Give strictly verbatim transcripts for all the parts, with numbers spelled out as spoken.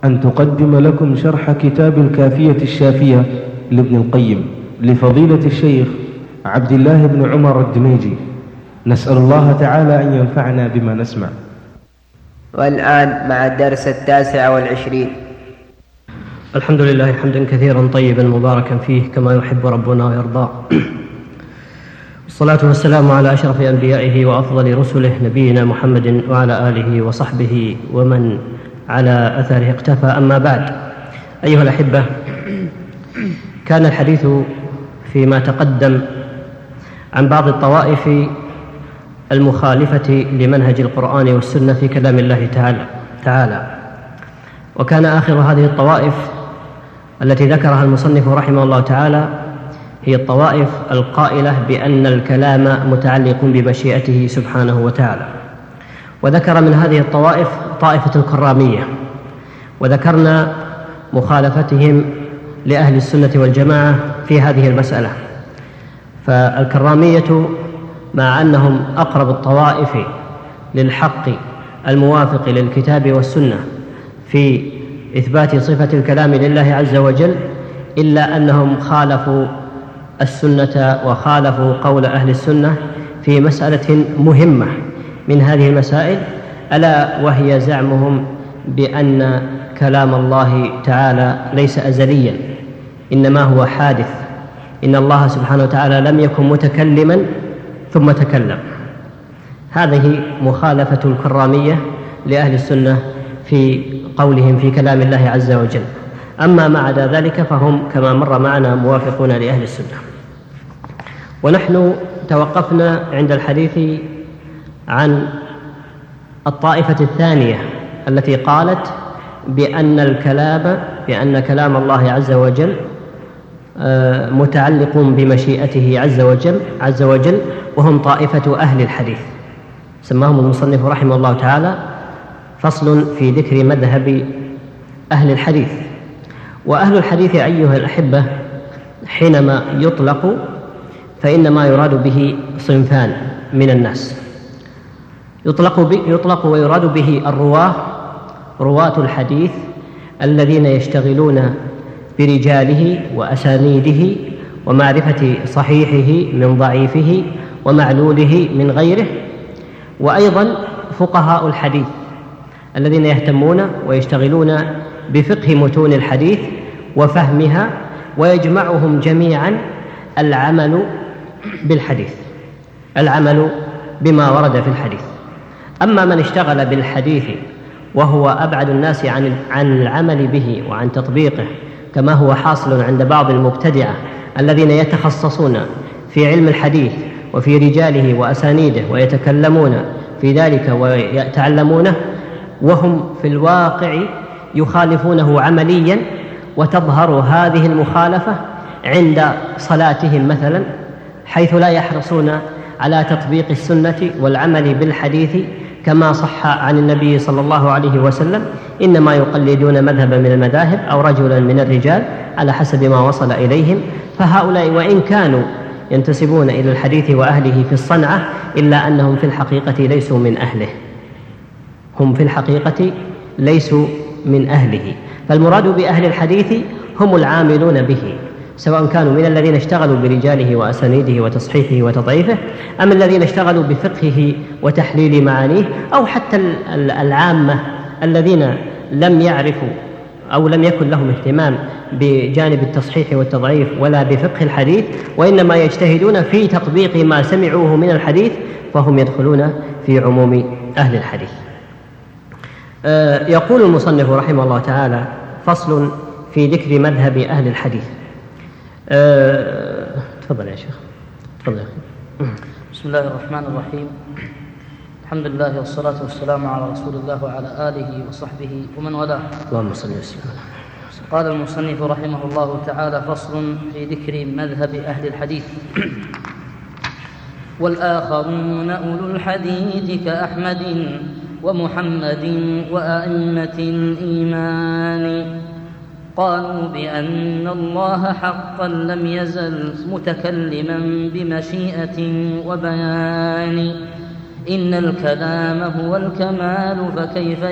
أن تقدم لكم شرح كتاب الكافية الشافية لابن القيم لفضيلة الشيخ عبد الله بن عمر الدميجي. نسأل الله تعالى أن ينفعنا بما نسمع. والآن مع الدرس التاسع والعشرين. الحمد لله حمدا كثيرا طيبا مباركا فيه كما يحب ربنا ويرضى، والصلاة والسلام على أشرف أنبيائه وأفضل رسله نبينا محمد وعلى آله وصحبه ومن على أثره اقتفى. أما بعد، أيها الأحبة، كان الحديث فيما تقدم عن بعض الطوائف المخالفة لمنهج القرآن والسنة في كلام الله تعالى تعالى وكان آخر هذه الطوائف التي ذكرها المصنف رحمه الله تعالى هي الطوائف القائلة بأن الكلام متعلق بمشيئته سبحانه وتعالى. وذكر من هذه الطوائف طائفة الكرامية، وذكرنا مخالفتهم لأهل السنة والجماعة في هذه المسألة. فالكرامية مع أنهم أقرب الطوائف للحق الموافق للكتاب والسنة في إثبات صفة الكلام لله عز وجل، إلا أنهم خالفوا السنة وخالفوا قول أهل السنة في مسألة مهمة من هذه المسائل، ألا وهي زعمهم بأن كلام الله تعالى ليس أزليا، إنما هو حادث. إن الله سبحانه وتعالى لم يكن متكلما ثم تكلم. هذه مخالفة الكرامية لأهل السنة في قولهم في كلام الله عز وجل. أما ما عدا ذلك فهم كما مر معنا موافقون لأهل السنة. ونحن توقفنا عند الحديث عن الطائفة الثانية التي قالت بأن الكلام بأن كلام الله عز وجل متعلق بمشيئته عز وجل عز وجل وهم طائفة أهل الحديث. سماهم المصنف رحمه الله تعالى فصل في ذكر مذهب أهل الحديث. وأهل الحديث أيها الأحبة حينما يطلق فإنما يراد به صنفان من الناس. يطلق, يطلق ويراد به الرواه رواة الحديث الذين يشتغلون برجاله وأسانيده ومعرفة صحيحه من ضعيفه ومعلوله من غيره، وأيضا فقهاء الحديث الذين يهتمون ويشتغلون بفقه متون الحديث وفهمها، ويجمعهم جميعا العمل بالحديث العمل بما ورد في الحديث. أما من اشتغل بالحديث وهو أبعد الناس عن عن العمل به وعن تطبيقه، كما هو حاصل عند بعض المبتدعة الذين يتخصصون في علم الحديث وفي رجاله وأسانيده ويتكلمون في ذلك ويتعلمونه، وهم في الواقع يخالفونه عمليا، وتظهر هذه المخالفة عند صلاتهم مثلا، حيث لا يحرصون على تطبيق السنة والعمل بالحديث كما صح عن النبي صلى الله عليه وسلم، إنما يقلدون مذهبا من المذاهب أو رجلا من الرجال على حسب ما وصل إليهم. فهؤلاء وإن كانوا ينتسبون إلى الحديث وأهله في الصنعة، إلا أنهم في الحقيقة ليسوا من أهله هم في الحقيقة ليسوا من أهله. فالمراد بأهل الحديث هم العاملون به، سواء كانوا من الذين اشتغلوا برجاله وأسانيده وتصحيحه وتضعيفه، أم الذين اشتغلوا بفقهه وتحليل معانيه، أو حتى العامة الذين لم يعرفوا أو لم يكن لهم اهتمام بجانب التصحيح والتضعيف ولا بفقه الحديث، وإنما يجتهدون في تطبيق ما سمعوه من الحديث، فهم يدخلون في عموم أهل الحديث. يقول المصنف رحمه الله تعالى فصل في ذكر مذهب أهل الحديث. أه... تفضل يا شيخ. تفضل يا أخي. بسم الله الرحمن الرحيم. الحمد لله والصلاة والسلام على رسول الله وعلى آله وصحبه ومن والاه. اللهم صل وسلم. قال المصنف رحمه الله تعالى فصل في ذكر مذهب أهل الحديث. والآخرون أولو الحديث كأحمد ومحمد وأئمة الإيمان، قالوا بأن الله حقا لم يزل متكلما بمشيئة وبيان، إن الكلام هو الكمال فكيف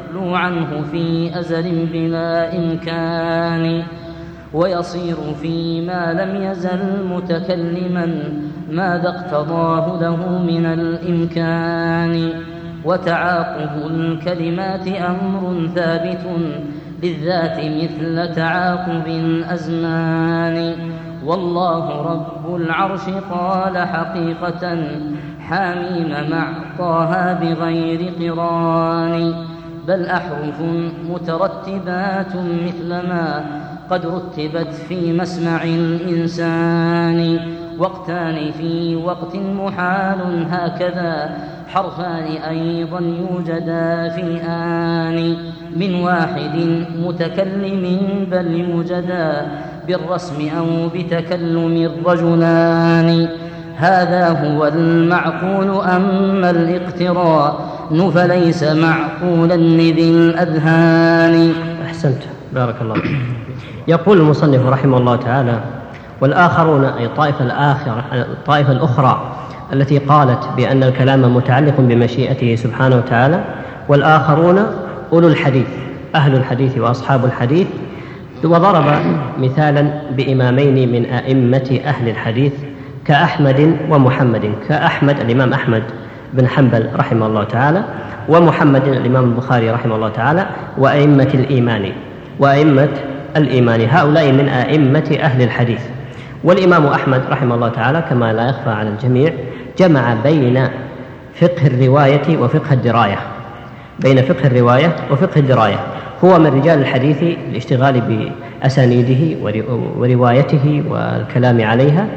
يخلو عنه في أزل بلا إمكان، ويصير فيما لم يزل متكلما ماذا اقتضاه له من الإمكان. وتعاقب الكلمات أمر ثابت للذات مثل تعاقب الأزمان. والله رب العرش قال حقيقة حاميم مع طه بغير قران، بل أحرف مترتبات مثلما قد رتبت في مسمع الإنسان. وقتان في وقت محال هكذا حرفان أيضا يوجدا في آن، من واحد متكلم بل يوجدا بالرسم أو بتكلم الرجلان. هذا هو المعقول، أما الاقتران فليس معقولا لذي الأذهان. أحسنت، بارك الله. يقول المصنف رحمه الله تعالى: والآخرون أي الطائفة الآخرة الطائفة الأخرى التي قالت بأن الكلام متعلق بمشيئته سبحانه وتعالى، والآخرون أولو الحديث أهل الحديث وأصحاب الحديث. وضرب مثالا بإمامين من أئمة أهل الحديث كأحمد ومحمد، كأحمد الإمام أحمد بن حنبل رحمه الله تعالى، ومحمد الإمام البخاري رحمه الله تعالى، وأئمة الإيمان وأئمة الإيمان هؤلاء من أئمة أهل الحديث. والإمام أحمد رحمه الله تعالى كما لا يخفى على الجميع جمع بين فقه الرواية وفقه الدراية بين فقه الرواية وفقه الدراية. هو من رجال الحديث الاشتغال بأسانيده وروايته والكلام عليها،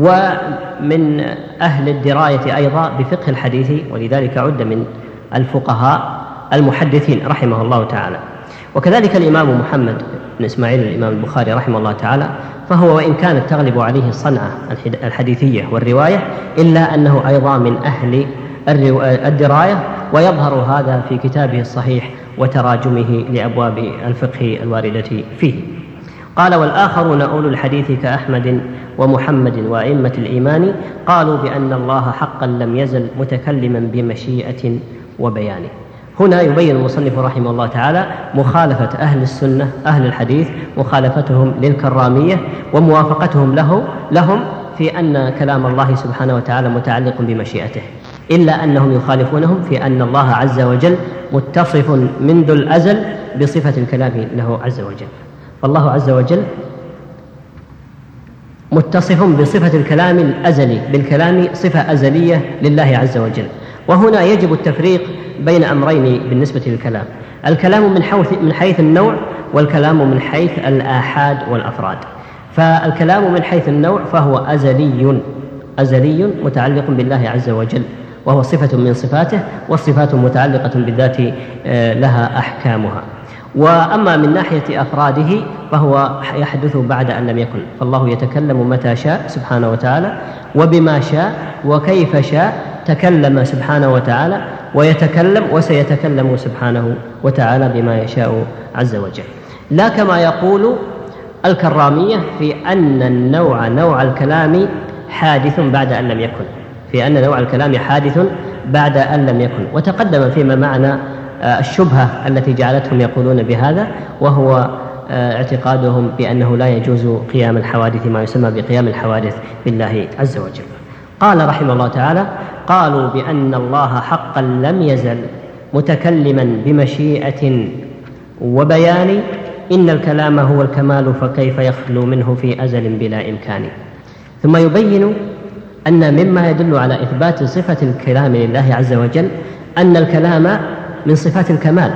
ومن أهل الدراية أيضا بفقه الحديث، ولذلك عد من الفقهاء المحدثين رحمه الله تعالى. وكذلك الإمام محمد بن إسماعيل الإمام البخاري رحمه الله تعالى، فهو وإن كانت تغلب عليه الصنعة الحديثية والرواية إلا أنه أيضا من أهل الدراية، ويظهر هذا في كتابه الصحيح وتراجمه لأبواب الفقه الواردة فيه. قال: والآخرون أولو الحديث كأحمد ومحمد وأئمة الإيمان قالوا بأن الله حقا لم يزل متكلما بمشيئة وبيان. هنا يبين المصنف رحمه الله تعالى مخالفة أهل السنة أهل الحديث، مخالفتهم للكرامية وموافقتهم له لهم في أن كلام الله سبحانه وتعالى متعلق بمشيئته، إلا أنهم يخالفونهم في أن الله عز وجل متصف منذ الأزل بصفة الكلام له عز وجل. فالله عز وجل متصف بصفة الكلام الأزلي، بالكلام صفة أزلية لله عز وجل. وهنا يجب التفريق بين أمرين بالنسبة للكلام: الكلام من حيث من حيث النوع، والكلام من حيث الآحاد والأفراد. فالكلام من حيث النوع فهو أزلي أزلي متعلق بالله عز وجل، وهو صفة من صفاته، والصفات متعلقة بالذات لها أحكامها. وأما من ناحية أفراده فهو يحدث بعد أن لم يكن، فالله يتكلم متى شاء سبحانه وتعالى وبما شاء وكيف شاء تكلم سبحانه وتعالى، ويتكلم وسيتكلم سبحانه وتعالى بما يشاء عز وجل. لا كما يقول الكرامية في أن النوع نوع الكلام حادث بعد أن لم يكن في أن نوع الكلام حادث بعد أن لم يكن. وتقدم فيما معنى الشبهة التي جعلتهم يقولون بهذا، وهو اعتقادهم بأنه لا يجوز قيام الحوادث ما يسمى بقيام الحوادث بالله عز وجل. قال رحمه الله تعالى: قالوا بأن الله حقا لم يزل متكلما بمشيئة وبيان، إن الكلام هو الكمال فكيف يخلو منه في أزل بلا إمكان. ثم يبين أن مما يدل على إثبات صفة الكلام لله عز وجل أن الكلام من صفات الكمال،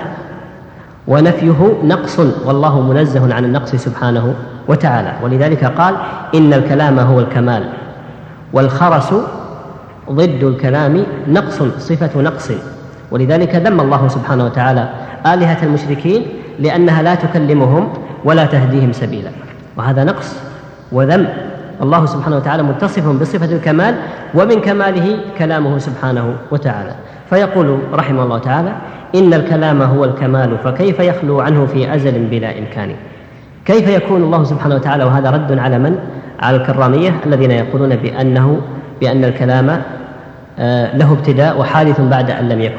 ونفيه نقص، والله منزه عن النقص سبحانه وتعالى. ولذلك قال: إن الكلام هو الكمال. والخرس ضد الكلام نقص، صفة نقص. ولذلك ذم الله سبحانه وتعالى آلهة المشركين لأنها لا تكلمهم ولا تهديهم سبيلا، وهذا نقص وذم. الله سبحانه وتعالى متصف بصفة الكمال، ومن كماله كلامه سبحانه وتعالى. فيقول رحمه الله تعالى: إن الكلام هو الكمال فكيف يخلو عنه في أزل بلا إمكان. كيف يكون الله سبحانه وتعالى، وهذا رد على من؟ على الكرامية الذين يقولون بأنه بأن الكلام له ابتداء وحادث بعد أن لم يكن.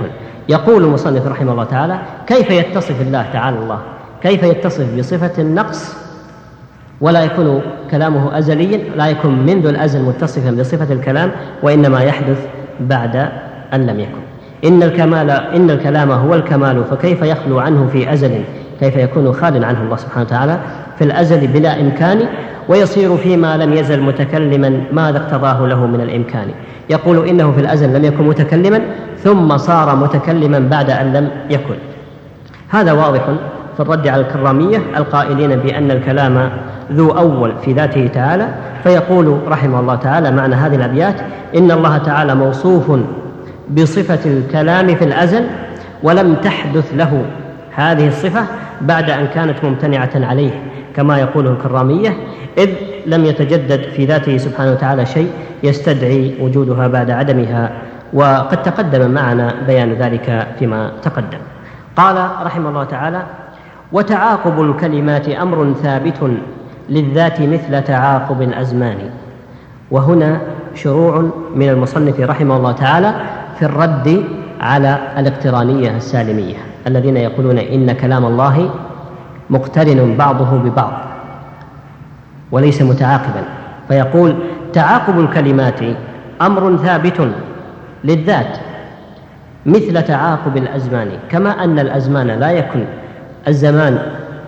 يقول المصنف رحمه الله تعالى: كيف يتصف الله تعالى الله كيف يتصف بصفة النقص ولا يكون كلامه أزليا، لا يكون منذ الأزل متصفا بصفة الكلام، وإنما يحدث بعد أن لم يكن. إن الكمال إن الكلام هو الكمال، فكيف يخلو عنه في أزل؟ كيف يكون خال عنه الله سبحانه وتعالى في الأزل بلا إمكان، ويصير فيما لم يزل متكلما ماذا اقتضاه له من الإمكان؟ يقول إنه في الأزل لم يكن متكلما ثم صار متكلما بعد أن لم يكن. هذا واضح في الرد على الكرامية القائلين بأن الكلام ذو أول في ذاته تعالى. فيقول رحمه الله تعالى معنى هذه الأبيات: إن الله تعالى موصوف بصفة الكلام في الأزل، ولم تحدث له هذه الصفة بعد أن كانت ممتنعة عليه، كما يقوله الكرامية، إذ لم يتجدد في ذاته سبحانه وتعالى شيء يستدعي وجودها بعد عدمها، وقد تقدم معنا بيان ذلك فيما تقدم. قال رحمه الله تعالى: وتعاقب الكلمات أمر ثابت للذات مثل تعاقب الأزمان. وهنا شروع من المصنف رحمه الله تعالى في الرد على الاقترانية السالمية الذين يقولون إن كلام الله مقترن بعضه ببعض وليس متعاقبا. فيقول: تعاقب الكلمات أمر ثابت للذات مثل تعاقب الأزمان، كما أن الأزمان لا يكن الزمان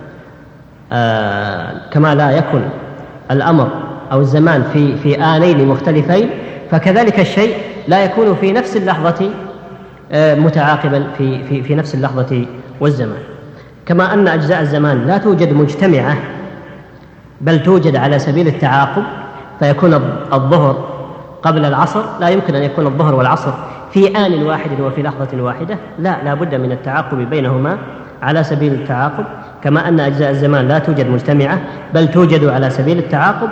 آه كما لا يكن الأمر أو الزمان في في آنين مختلفين، فكذلك الشيء لا يكون في نفس اللحظة آه متعاقبا في في في نفس اللحظة والزمان. كما أن أجزاء الزمان لا توجد مجتمعة بل توجد على سبيل التعاقب، فيكون الظهر قبل العصر، لا يمكن أن يكون الظهر والعصر في آن واحد وفي لحظة واحدة، لا لا بد من التعاقب بينهما على سبيل التعاقب. كما أن أجزاء الزمان لا توجد مجتمعة بل توجد على سبيل التعاقب،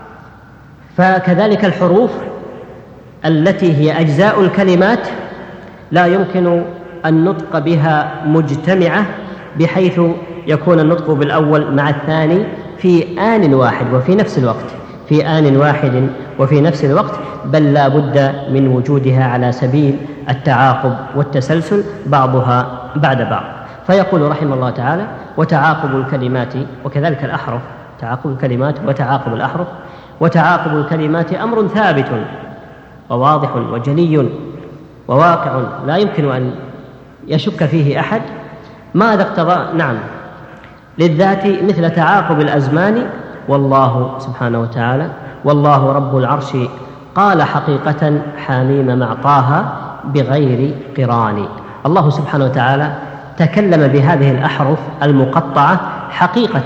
فكذلك الحروف التي هي أجزاء الكلمات لا يمكن النطق بها مجتمعة بحيث يكون النطق بالأول مع الثاني في آن واحد وفي نفس الوقت في آن واحد وفي نفس الوقت بل لا بد من وجودها على سبيل التعاقب والتسلسل بعضها بعد بعض. فيقول رحمه الله تعالى: وتعاقب الكلمات، وكذلك الأحرف، تعاقب الكلمات وتعاقب الأحرف. وتعاقب الكلمات أمر ثابت وواضح وجلي وواقع لا يمكن أن يشك فيه أحد. ماذا اقتضى؟ نعم، للذات مثل تعاقب الأزمان. والله سبحانه وتعالى: والله رب العرش قال حقيقة حميم مع طه بغير قران. الله سبحانه وتعالى تكلم بهذه الأحرف المقطعة حقيقة،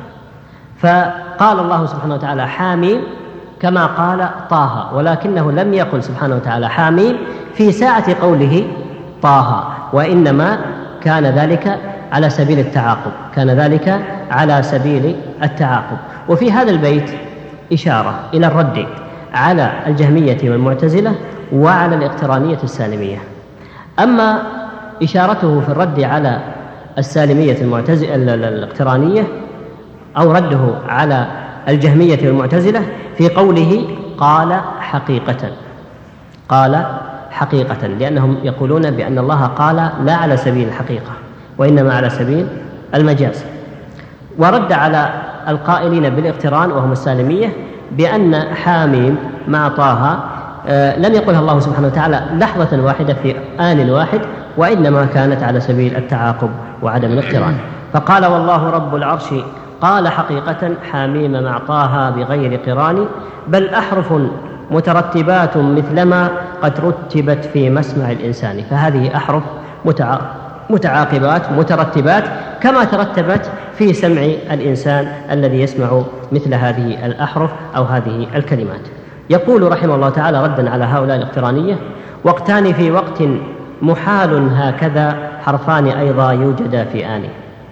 فقال الله سبحانه وتعالى حاميم كما قال طه، ولكنه لم يقل سبحانه وتعالى حاميم في ساعة قوله طه، وإنما كان ذلك على سبيل التعاقب كان ذلك على سبيل التعاقب. وفي هذا البيت إشارة إلى الرد على الجهمية والمعتزلة وعلى الاقترانية السالمية. أما إشارته في الرد على السالمية المعتزلة الاقترانية أو رده على الجهمية والمعتزلة في قوله قال حقيقة قال حقيقة لأنهم يقولون بأن الله قال لا على سبيل الحقيقة وإنما على سبيل المجاز. ورد على القائلين بالاقتران وهم السالمية بأن حاميم مع طه آه لم يقلها الله سبحانه وتعالى لحظة واحدة في آن واحد، وإنما كانت على سبيل التعاقب وعدم الاقتران. فقال والله رب العرش قال حقيقة حاميم مع طه بغير قران، بل أحرف مترتبات مثلما قد رتبت في مسمع الإنسان. فهذه أحرف متع... متعاقبات مترتبات كما ترتبت في سمع الإنسان الذي يسمع مثل هذه الأحرف أو هذه الكلمات. يقول رحمه الله تعالى ردا على هؤلاء الاقترانية: وقتان في وقت محال هكذا حرفان أيضا يوجدا في آنه.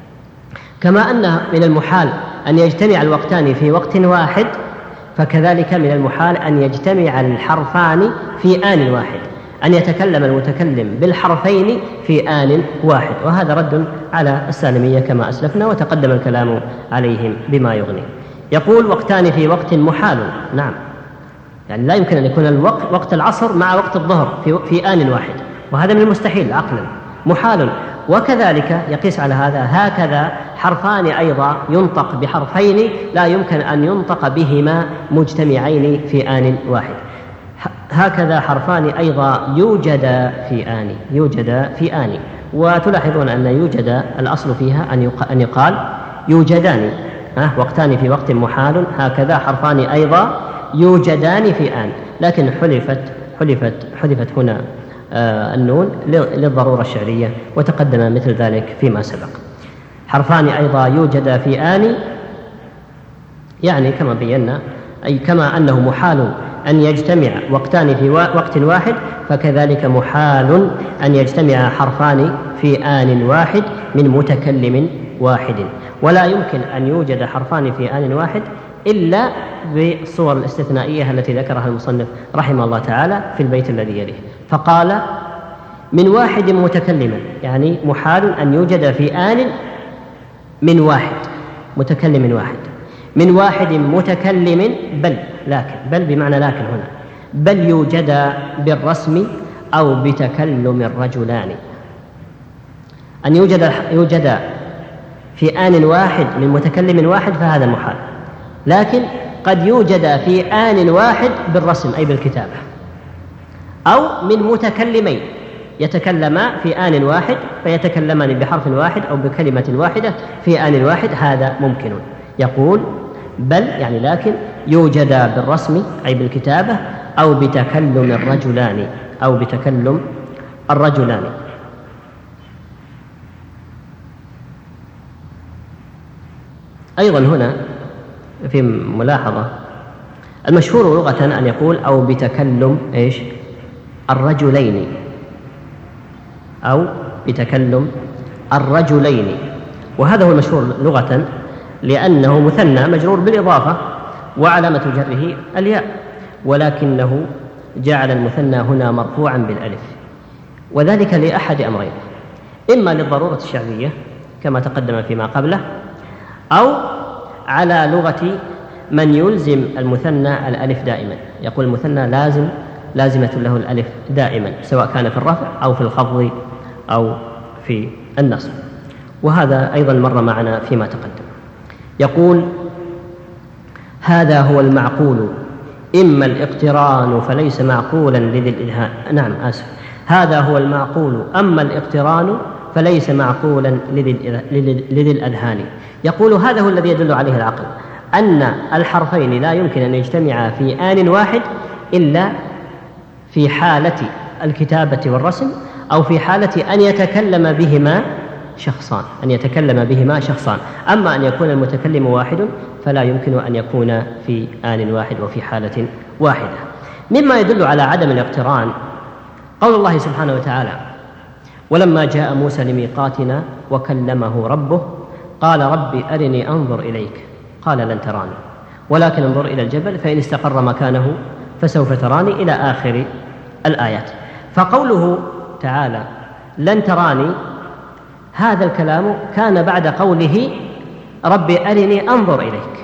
كما أن من المحال أن يجتمع الوقتان في وقت واحد، فكذلك من المحال أن يجتمع الحرفان في آن واحد، أن يتكلم المتكلم بالحرفين في آن واحد. وهذا رد على السالمية كما أسلفنا وتقدم الكلام عليهم بما يغني. يقول وقتان في وقت محال، نعم، يعني لا يمكن أن يكون الوقت وقت العصر مع وقت الظهر في, في آن واحد، وهذا من المستحيل عقلا. محال. وكذلك يقيس على هذا هكذا حرفان أيضا ينطق بحرفين لا يمكن أن ينطق بهما مجتمعين في آن واحد. هكذا حرفان أيضا يوجد في آن يوجد في آن وتلاحظون أن يوجد الأصل فيها أن يقال يوجدان وقتان في وقت محال. هكذا حرفان أيضا يوجدان في آن، لكن حلفت حلفت حذفت هنا آه النون للضرورة الشعرية، وتقدم مثل ذلك فيما سبق. حرفان أيضا يوجد في آن يعني كما بينا، أي كما أنه محال أن يجتمع وقتان في وقت واحد، فكذلك محال أن يجتمع حرفان في آن واحد من متكلم واحد. ولا يمكن أن يوجد حرفان في آن واحد إلا بالصور الاستثنائية التي ذكرها المصنف رحمه الله تعالى في البيت الذي يليه، فقال من واحد متكلما، يعني محال أن يوجد في آن من واحد متكلم واحد، من واحد متكلم بل لكن بل بمعنى لكن هنا بل يوجد بالرسم أو بتكلم الرجلان. أن يوجد يوجد في آن واحد من متكلم واحد فهذا محال، لكن قد يوجد في آن واحد بالرسم أي بالكتابة، أو من متكلمين يتكلما في آن واحد فيتكلمان بحرف واحد أو بكلمة واحدة في آن واحد، هذا ممكن. يقول بل يعني لكن يوجد بالرسم أي بالكتابة أو بتكلم الرجلان أو بتكلم الرجلان. أيضا هنا في ملاحظة، المشهور لغة أن يقول أو بتكلم إيش الرجلين أو بتكلم الرجلين، وهذا هو المشهور لغة لأنه مثنى مجرور بالإضافة وعلامة جره الياء، ولكنه جعل المثنى هنا مرفوعا بالألف، وذلك لأحد أمرين: إما للضرورة الشعرية كما تقدم فيما قبله، أو على لغة من يلزم المثنى الألف دائما، يقول المثنى لازم لازمة له الألف دائما سواء كان في الرفع أو في الخفض أو في النصب، وهذا أيضا مر معنا فيما تقدم. يقول هذا هو المعقول إما الاقتران فليس معقولا لذي الإذهان. نعم آسف، هذا هو المعقول أما الاقتران فليس معقولا لذي الأذهان. يقول هذا هو الذي يدل عليه العقل، أن الحرفين لا يمكن أن يجتمعا في آن واحد إلا في حالة الكتابة والرسم، أو في حالة أن يتكلم بهما شخصان أن يتكلم بهما شخصان أما أن يكون المتكلم واحد فلا يمكن أن يكون في آن واحد وفي حالة واحدة. مما يدل على عدم الاقتران قول الله سبحانه وتعالى: ولما جاء موسى لميقاتنا وكلمه ربه قال رب أرني أنظر إليك قال لن تراني ولكن انظر إلى الجبل فإن استقر مكانه فسوف تراني إلى آخر الآيات. فقوله تعالى لن تراني هذا الكلام كان بعد قوله رب أرني أنظر إليك،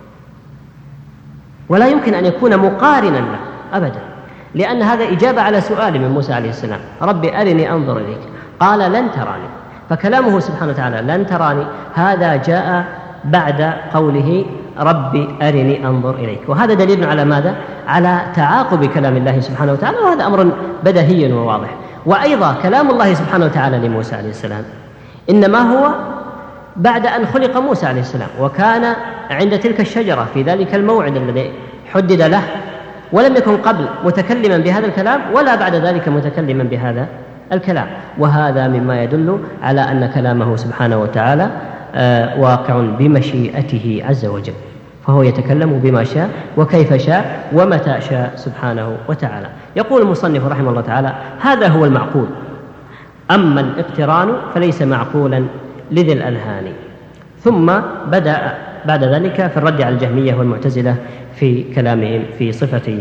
ولا يمكن أن يكون مقارنا له أبدا، لأن هذا إجابة على سؤال من موسى عليه السلام: رب أرني أنظر إليك قال لن تراني. فكلامه سبحانه وتعالى لن تراني هذا جاء بعد قوله رب أرني أنظر إليك، وهذا دليل على ماذا؟ على تعاقب كلام الله سبحانه وتعالى، وهذا أمر بديهي وواضح. وأيضا كلام الله سبحانه وتعالى لموسى عليه السلام إنما هو بعد أن خلق موسى عليه السلام، وكان عند تلك الشجرة في ذلك الموعد الذي حدد له، ولم يكن قبل متكلما بهذا الكلام ولا بعد ذلك متكلما بهذا الكلام. وهذا مما يدل على أن كلامه سبحانه وتعالى آه واقع بمشيئته عز وجل، فهو يتكلم بما شاء وكيف شاء ومتى شاء سبحانه وتعالى. يقول المصنف رحمه الله تعالى: هذا هو المعقول، أما الاقتران فليس معقولا لذي الأذهان. ثم بدأ بعد ذلك في الرد على الجهمية والمعتزلة في كلامهم في صفة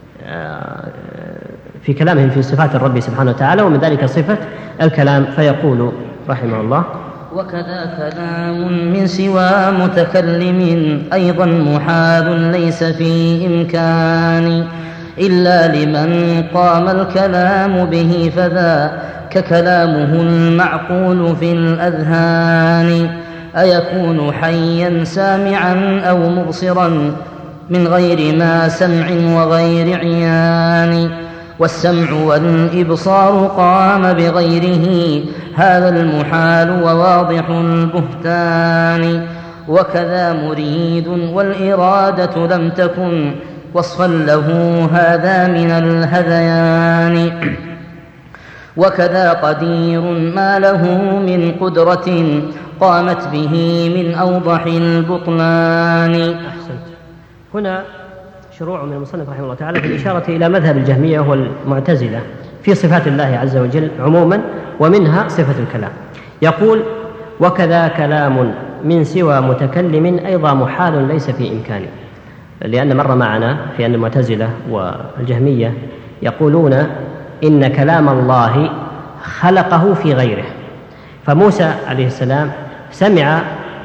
في كلامهم في صفات الرب سبحانه وتعالى، ومن ذلك صفة الكلام، فيقول رحمه الله: وكذا كلام من سوى متكلم أيضا محال ليس في إمكان إلا لمن قام الكلام به، فذا ككلامه المعقول في الأذهان أيكون حيا سامعا أو مبصرا من غير ما سمع وغير عيان والسمع والإبصار قام بغيره هذا المحال وواضح البهتان وكذا مريد والإرادة لم تكن وصفا له هذا من الهذيان وكذا قدير ما له من قدرة قامت به من أوضح البطلان. أحسنت. هنا شروع من المصنف رحمه الله تعالى في الإشارة إلى مذهب الجهمية والمعتزلة في صفات الله عز وجل عموما ومنها صفة الكلام. يقول وكذا كلام من سوى متكلم أيضا محال ليس في إمكانه، لأن مر معنا في أن المعتزلة والجهمية يقولون إن كلام الله خلقه في غيره، فموسى عليه السلام سمع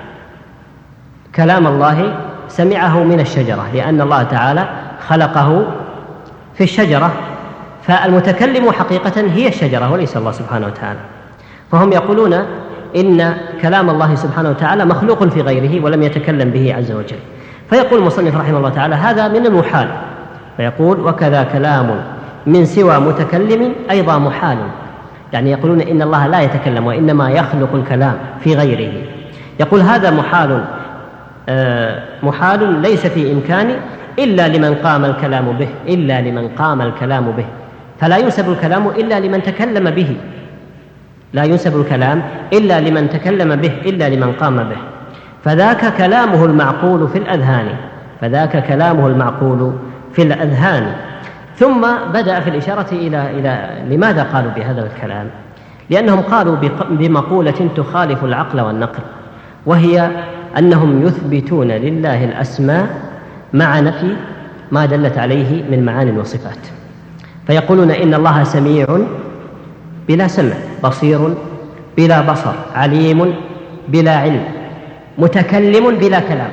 كلام الله سمعه من الشجرة لأن الله تعالى خلقه في الشجرة، فالمتكلم حقيقة هي الشجرة وليس الله سبحانه وتعالى. فهم يقولون إن كلام الله سبحانه وتعالى مخلوق في غيره ولم يتكلم به عز وجل. فيقول المصنف رحمه الله تعالى هذا من المحال، فيقول وكذا كلام من سوى متكلم أيضا محال، يعني يقولون إن الله لا يتكلم وإنما يخلق الكلام في غيره. يقول هذا محال آه محال ليس في إمكانه إلا لمن قام الكلام به إلا لمن قام الكلام به فلا ينسب الكلام إلا لمن تكلم به لا ينسب الكلام إلا لمن تكلم به إلا لمن قام به فذاك كلامه المعقول في الأذهان فذاك كلامه المعقول في الأذهان. ثم بدأ في الإشارة إلى إلى لماذا قالوا بهذا الكلام؟ لأنهم قالوا بمقولة تخالف العقل والنقل، وهي أنهم يثبتون لله الأسماء مع نفي ما دلت عليه من معان وصفات. فيقولون إن الله سميع بلا سمع، بصير بلا بصر، عليم بلا علم، متكلم بلا كلام.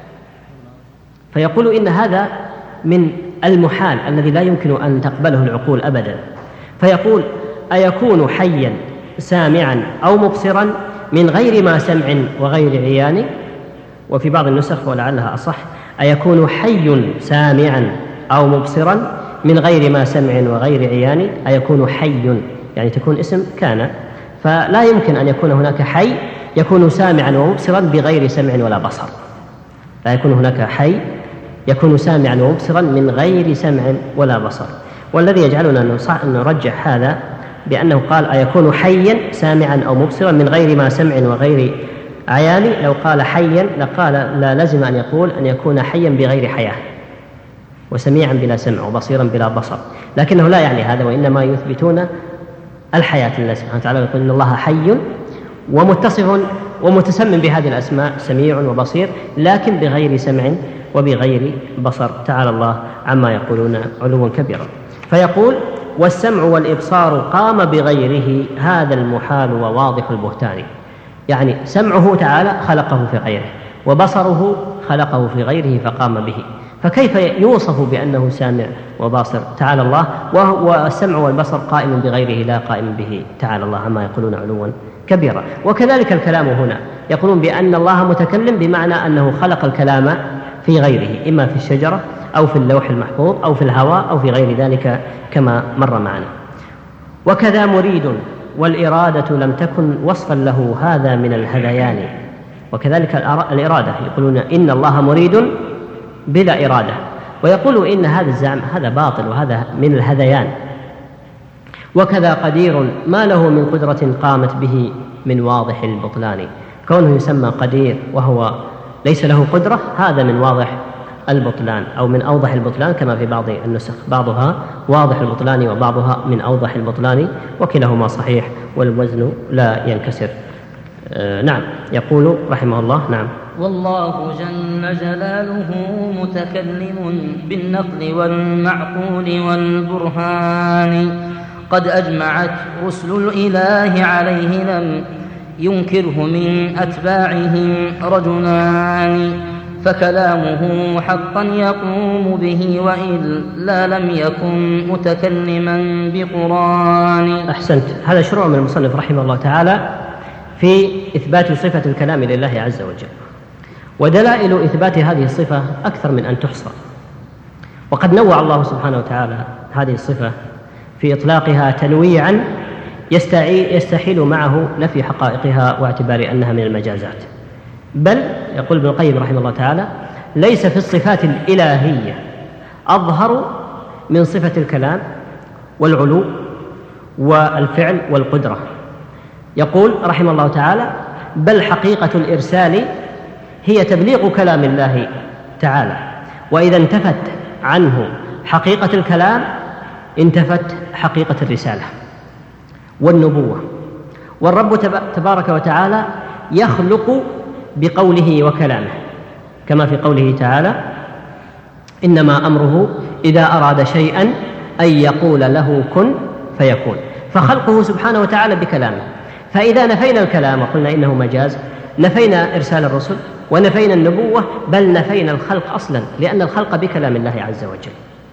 فيقول إن هذا من المحال الذي لا يمكن أن تقبله العقول أبدا. فيقول أيكون حيا سامعا أو مبصرا من غير ما سمع وغير عيان، وفي بعض النسخ ولعلها أصح أيكون حي سامعا أو مبصرا من غير ما سمع وغير عيان، أيكون حي يعني تكون اسم كان، فلا يمكن أن يكون هناك حي يكون سامعا ومبصرا بغير سمع ولا بصر، لا يكون هناك حي يكون سامعا ومبصرا من غير سمع ولا بصر. والذي يجعلنا نرجح هذا بأنه قال أيكون حيا سامعا أو مبصرا من غير ما سمع وغير عيان. لو قال حيا لقال لا لازم أن يقول أن يكون حيا بغير حياة وسميعا بلا سمع وبصيرا بلا بصر، لكنه لا يعني هذا، وإنما يثبتون الحياة لله سبحانه وتعالى، يقول إن الله حي ومتصف ومتسمم بهذه الأسماء سميع وبصير لكن بغير سمع وبغير بصر، تعالى الله عما يقولون علوا كبيرا. فيقول والسمع والإبصار قام بغيره هذا المحال وواضح البهتان، يعني سمعه تعالى خلقه في غيره وبصره خلقه في غيره فقام به، فكيف يوصف بأنه سامع وباصر تعالى الله والسمع والبصر قائم بغيره لا قائم به تعالى الله عما يقولون علوا كبيرا. وكذلك الكلام هنا يقولون بأن الله متكلم بمعنى أنه خلق الكلام في غيره، إما في الشجرة أو في اللوح المحفوظ أو في الهواء أو في غير ذلك كما مر معنا. وكذا مريد والإرادة لم تكن وصفا له هذا من الهذيان. وكذلك الإرادة يقولون إن الله مريد بلا إرادة، ويقولوا إن هذا الزعم هذا باطل وهذا من الهذيان. وكذا قدير ما له من قدرة قامت به من واضح البطلان، كونه يسمى قدير وهو ليس له قدرة هذا من واضح البطلان أو من أوضح البطلان كما في بعض النسخ، بعضها واضح البطلان وبعضها من أوضح البطلان، وكلاهما صحيح والوزن لا ينكسر. آه نعم. يقول رحمه الله نعم والله جل جلاله متكلم بالنقل والمعقول والبرهان قد أجمعت رسل الإله عليه لم ينكره من أتباعهم رجلان فكلامه حقا يقوم به وإلا لم يكن متكلما بقرآن. أحسنت. هذا شروع من المصنف رحمه الله تعالى في إثبات صفة الكلام لله عز وجل، ودلائل إثبات هذه الصفة أكثر من أن تحصى، وقد نوع الله سبحانه وتعالى هذه الصفة في إطلاقها تنويعا يستحيل معه نفي حقائقها واعتبار أنها من المجازات. بل يقول ابن القيم رحمه الله تعالى: ليس في الصفات الإلهية أظهر من صفة الكلام والعلو والفعل والقدرة. يقول رحمه الله تعالى: بل حقيقة الإرسال هي تبليغ كلام الله تعالى، وإذا انتفت عنه حقيقة الكلام انتفت حقيقة الرسالة والنبوة. والرب تبارك وتعالى يخلق بقوله وكلامه، كما في قوله تعالى: إنما أمره إذا أراد شيئا أن يقول له كن فيكون. فخلقه سبحانه وتعالى بكلامه. فإذا نفينا الكلام وقلنا إنه مجاز، نفينا إرسال الرسل ونفينا النبوة، بل نفينا الخلق أصلا، لأن الخلق بكلام الله عز وجل.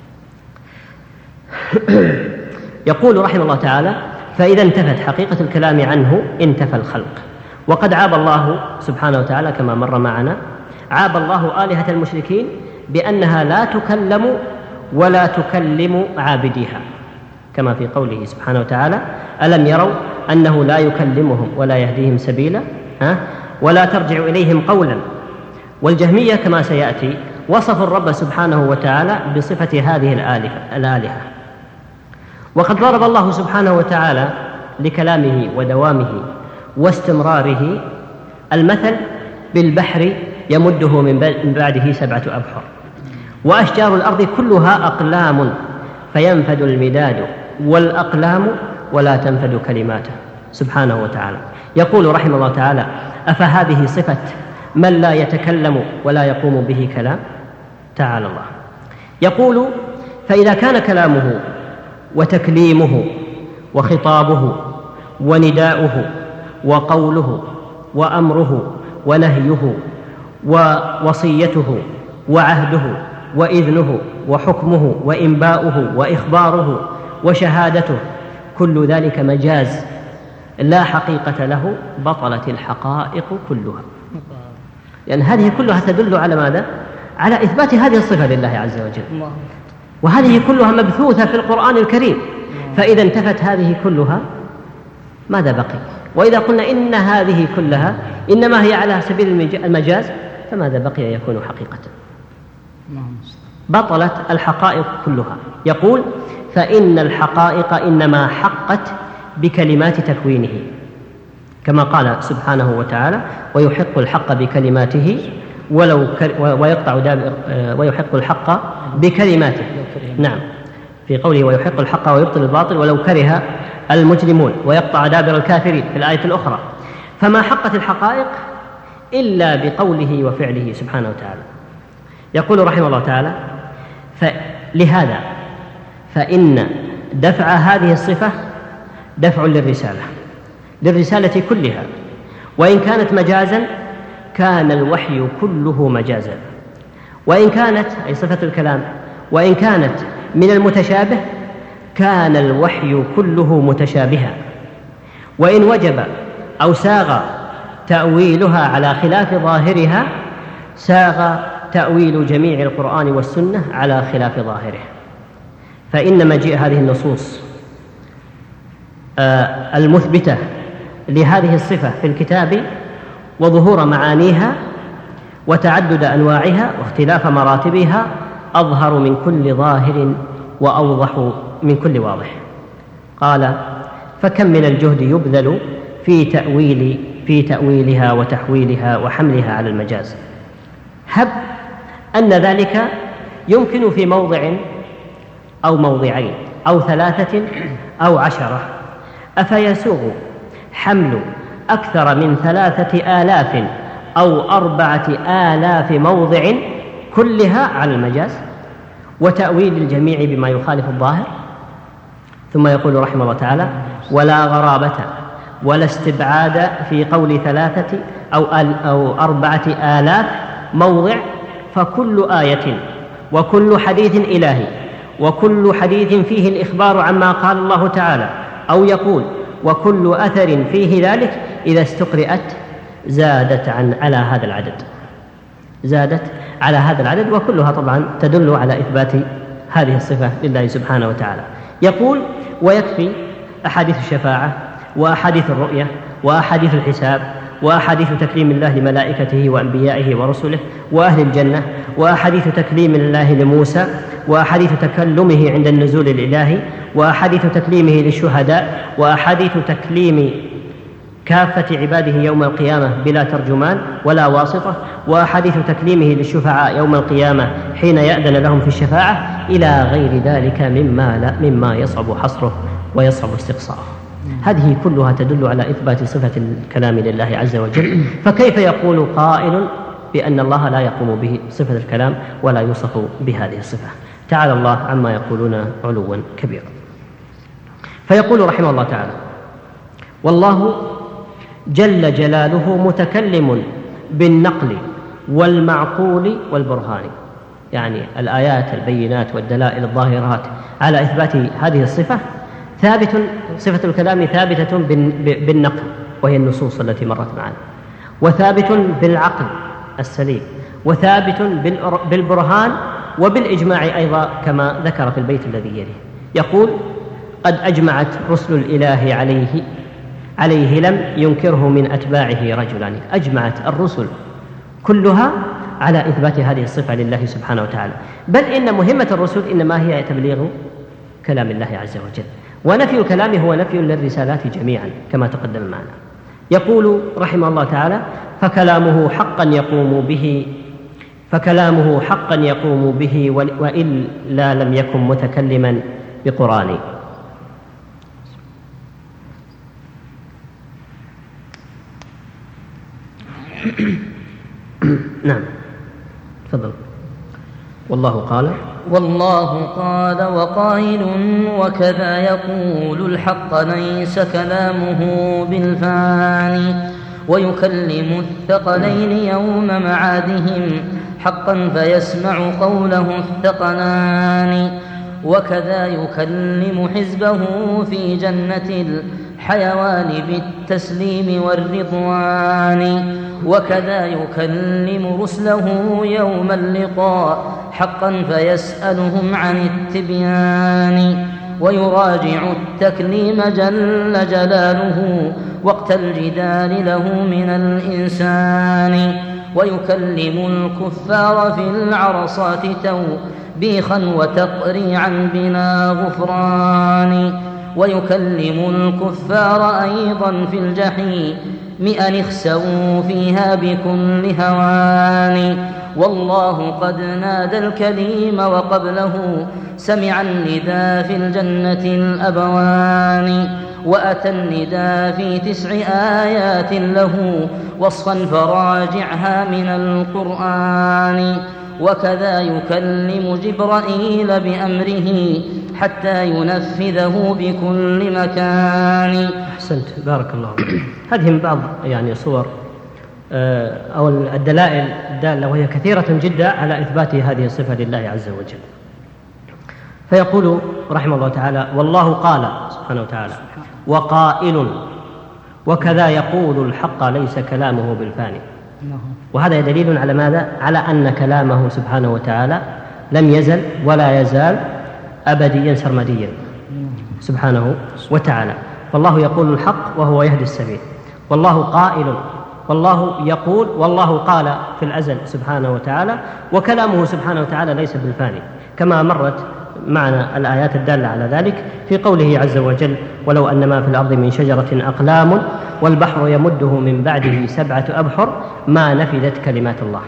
يقول رحمه الله تعالى: فإذا انتفت حقيقة الكلام عنه انتفى الخلق. وقد عاب الله سبحانه وتعالى كما مر معنا، عاب الله آلهة المشركين بأنها لا تكلم ولا تكلم عابديها، كما في قوله سبحانه وتعالى: ألم يروا أنه لا يكلمهم ولا يهديهم سبيلا ها؟ ولا ترجع إليهم قولا. والجهمية كما سيأتي وصفوا الرب سبحانه وتعالى بصفة هذه الآلهة. وقد ضرب الله سبحانه وتعالى لكلامه ودوامه واستمراره المثل بالبحر يمده من بعده سبعة أبحر، وأشجار الأرض كلها أقلام فينفد المداد والأقلام ولا تنفد كلماته سبحانه وتعالى. يقول رحمه الله تعالى: أفهذه صفة من لا يتكلم ولا يقوم به كلام؟ تعالى الله. يقول: فإذا كان كلامه وتكليمه وخطابه ونداؤه وقوله وأمره ونهيه ووصيته وعهده وإذنه وحكمه وإنباؤه وإخباره وشهادته كل ذلك مجاز لا حقيقة له، بطلت الحقائق كلها. لأن يعني هذه كلها تدل على ماذا؟ على إثبات هذه الصفة لله عز وجل، وهذه كلها مبثوثة في القرآن الكريم. فإذا انتفت هذه كلها ماذا بقي؟ وإذا قلنا إن هذه كلها إنما هي على سبيل المجاز، فماذا بقي يكون حقيقة؟ بطلت الحقائق كلها. يقول: فإن الحقائق إنما حقت بكلمات تكوينه، كما قال سبحانه وتعالى: ويحق الحق بكلماته ولو كر... ويقطع دابر ويحق الحق بكلماته. نعم، في قوله: ويحق الحق ويبطل الباطل ولو كره المجرمون ويقطع دابر الكافرين في الآية الأخرى. فما حقت الحقائق إلا بقوله وفعله سبحانه وتعالى. يقول رحمه الله تعالى: فلهذا فإن دفع هذه الصفة دفع للرسالة للرسالة كلها، وإن كانت مجازا كان الوحي كله مجازا، وإن كانت أي صفة الكلام وإن كانت من المتشابه كان الوحي كله متشابها، وإن وجب أو ساغ تأويلها على خلاف ظاهرها ساغ تأويل جميع القرآن والسنة على خلاف ظاهره. فإن مجيء هذه النصوص آه المثبتة لهذه الصفة في الكتاب وظهور معانيها وتعدد أنواعها واختلاف مراتبها أظهر من كل ظاهر وأوضح من كل واضح. قال: فكم من الجهد يبذل في تأويل في تأويلها وتحويلها وحملها على المجاز. هب أن ذلك يمكن في موضع أو موضعين أو ثلاثة أو عشرة، أفيسوغ حمل أكثر من ثلاثة آلاف أو أربعة آلاف موضع كلها على المجاز وتأويل الجميع بما يخالف الظاهر؟ ثم يقول رحمه الله تعالى: ولا غرابة ولا استبعاد في قول ثلاثة أو, أو أربعة آلاف موضع فكل آية وكل حديث إلهي وكل حديث فيه الإخبار عما قال الله تعالى أو يقول وكل أثر فيه ذلك إذا استقرأت زادت عن على هذا العدد زادت على هذا العدد وكلها طبعا تدل على إثبات هذه الصفة لله سبحانه وتعالى. يقول ويكفي أحاديث الشفاعة وأحاديث الرؤية وأحاديث الحساب وأحاديث تكليم الله لملائكته وأنبيائه ورسله وأهل الجنة وأحاديث تكليم الله لموسى وأحاديث تكلمه عند النزول الإلهي وأحاديث تكليمه للشهداء وأحاديث تكليم كافة عباده يوم القيامة بلا ترجمان ولا واسطة وأحاديث تكليمه للشفعاء يوم القيامة حين يأذن لهم في الشفاعة إلى غير ذلك مما, لا مما يصعب حصره ويصعب استقصاءه. هذه كلها تدل على إثبات صفة الكلام لله عز وجل. فكيف يقول قائل بأن الله لا يقوم به صفة الكلام ولا يوصف بهذه الصفة؟ تعالى الله عما يقولون علوا كبيرا. فيقول رحمه الله تعالى والله جل جلاله متكلم بالنقل والمعقول والبرهان، يعني الآيات البينات والدلائل الظاهرات على إثبات هذه الصفة ثابت، صفة الكلام ثابتة بالنقل وهي النصوص التي مرت معنا، وثابت بالعقل السليم، وثابت بالبرهان وبالإجماع أيضا كما ذكر في البيت الذي يليه. يقول قد أجمعت رسل الإله عليه عليه لم ينكره من أتباعه رجلان. أجمعت الرسل كلها على إثبات هذه الصفة لله سبحانه وتعالى، بل إن مهمة الرسل إنما هي تبليغ كلام الله عز وجل، ونفي الكلام هو نفي للرسالات جميعا كما تقدم معنا. يقول رحمه الله تعالى فكلامه حقا يقوم به فكلامه حقا يقوم به وإلا لم يكن متكلما بقرآن. نعم تفضل. والله قال والله قال وقائل وكذا يقول الحق ليس كلامه بالفاني ويكلم الثقلين يوم معادهم حقا فيسمع قوله الثقلان وكذا يكلم حزبه في جنة الحيوان بالتسليم والرضوان وكذا يكلم رسله يوم اللقاء حقا فيسألهم عن التبيان ويراجع التكليم جل جلاله وقت الجدال له من الإنسان ويكلم الكفار في العرصات توبيخا وتقريعا بلا غفران ويكلم الكفار أيضا في الجحيم أن اخسوا فيها بكل هوان والله قد نادى الكليم وقبله سمع النداء في الجنة الأبوان وأتى النداء في تسع آيات له وصفا فراجعها من القرآن وكذا يكلم جبرائيل بأمره حتى ينفذه بكل مكان. أحسنت بارك الله. هذه من بعض يعني صور أو الدلائل الدالة وهي كثيرة جدا على إثبات هذه الصفة لله عز وجل. فيقول رحمه الله تعالى والله قال سبحانه وتعالى وقائل وكذا يقول الحق ليس كلامه بالفاني. وهذا دليل على ماذا؟ على أن كلامه سبحانه وتعالى لم يزل ولا يزال أبديا سرمديا سبحانه وتعالى. فالله يقول الحق وهو يهدي السبيل، والله قائل، والله يقول، والله قال في الأزل سبحانه وتعالى، وكلامه سبحانه وتعالى ليس بالفاني كما مرت معنا الآيات الدالة على ذلك في قوله عز وجل ولو أن ما في الأرض من شجرة أقلام والبحر يمده من بعده سبعة أبحر ما نفذت كلمات الله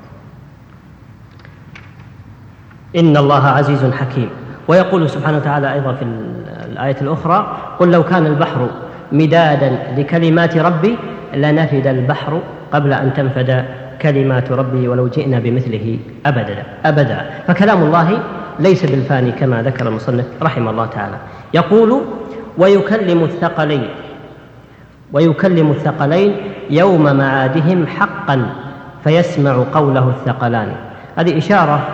إن الله عزيز حكيم. ويقول سبحانه وتعالى أيضا في الآية الأخرى قل لو كان البحر مدادا لكلمات ربي لنفد البحر قبل أن تنفد كلمات ربي ولو جئنا بمثله أبدا أبدا. فكلام الله ليس بالفاني كما ذكر المصنف رحمه الله تعالى. يقول ويكلم الثقلين ويكلم الثقلين يوم معادهم حقا فيسمع قوله الثقلان. هذه إشارة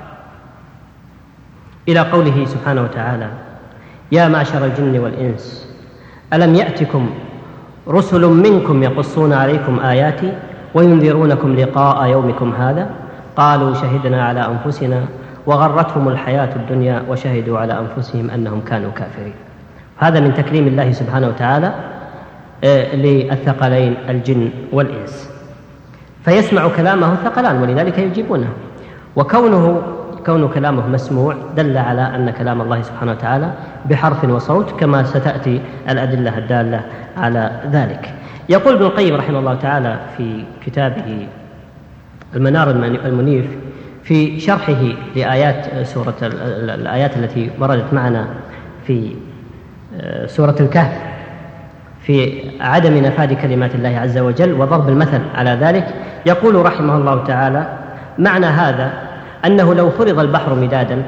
إلى قوله سبحانه وتعالى: يا معشر الجن والإنس ألم يأتكم رسل منكم يقصون عليكم آياتي وينذرونكم لقاء يومكم هذا قالوا شهدنا على أنفسنا وغرتهم الحياة الدنيا وشهدوا على أنفسهم أنهم كانوا كافرين. هذا من تكريم الله سبحانه وتعالى للثقلين الجن والإنس، فيسمع كلامه الثقلان ولذلك يجيبونه، وكونه كون كلامه مسموع دل على أن كلام الله سبحانه وتعالى بحرف وصوت كما ستأتي الأدلة الدالة على ذلك. يقول ابن القيم رحمه الله تعالى في كتابه المنار المنيف في شرحه لآيات سورة الآيات التي وردت معنا في سورة الكهف في عدم نفاذ كلمات الله عز وجل وضرب المثل على ذلك، يقول رحمه الله تعالى: معنى هذا أنه لو فرض البحر مدادا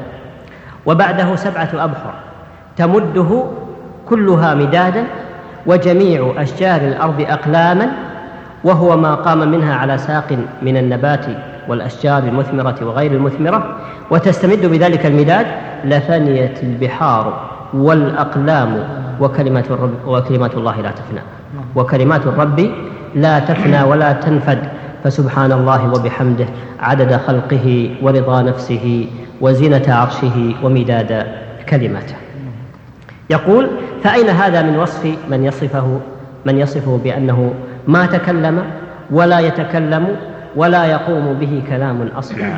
وبعده سبعة أبحر تمده كلها مدادا وجميع أشجار الأرض أقلاما وهو ما قام منها على ساق من النبات والأشجار المثمرة وغير المثمرة وتستمد بذلك المداد لفنيت البحار والأقلام وكلمات الرب وكلمات الله لا تفنى وكلمات الرب لا تفنى ولا تنفد فسبحان الله وبحمده عدد خلقه ورضا نفسه وزنة عرشه ومداد كلماته. يقول: فأين هذا من وصف من يصفه من يصفه بأنه ما تكلم ولا يتكلم ولا يقوم به كلام أصلا،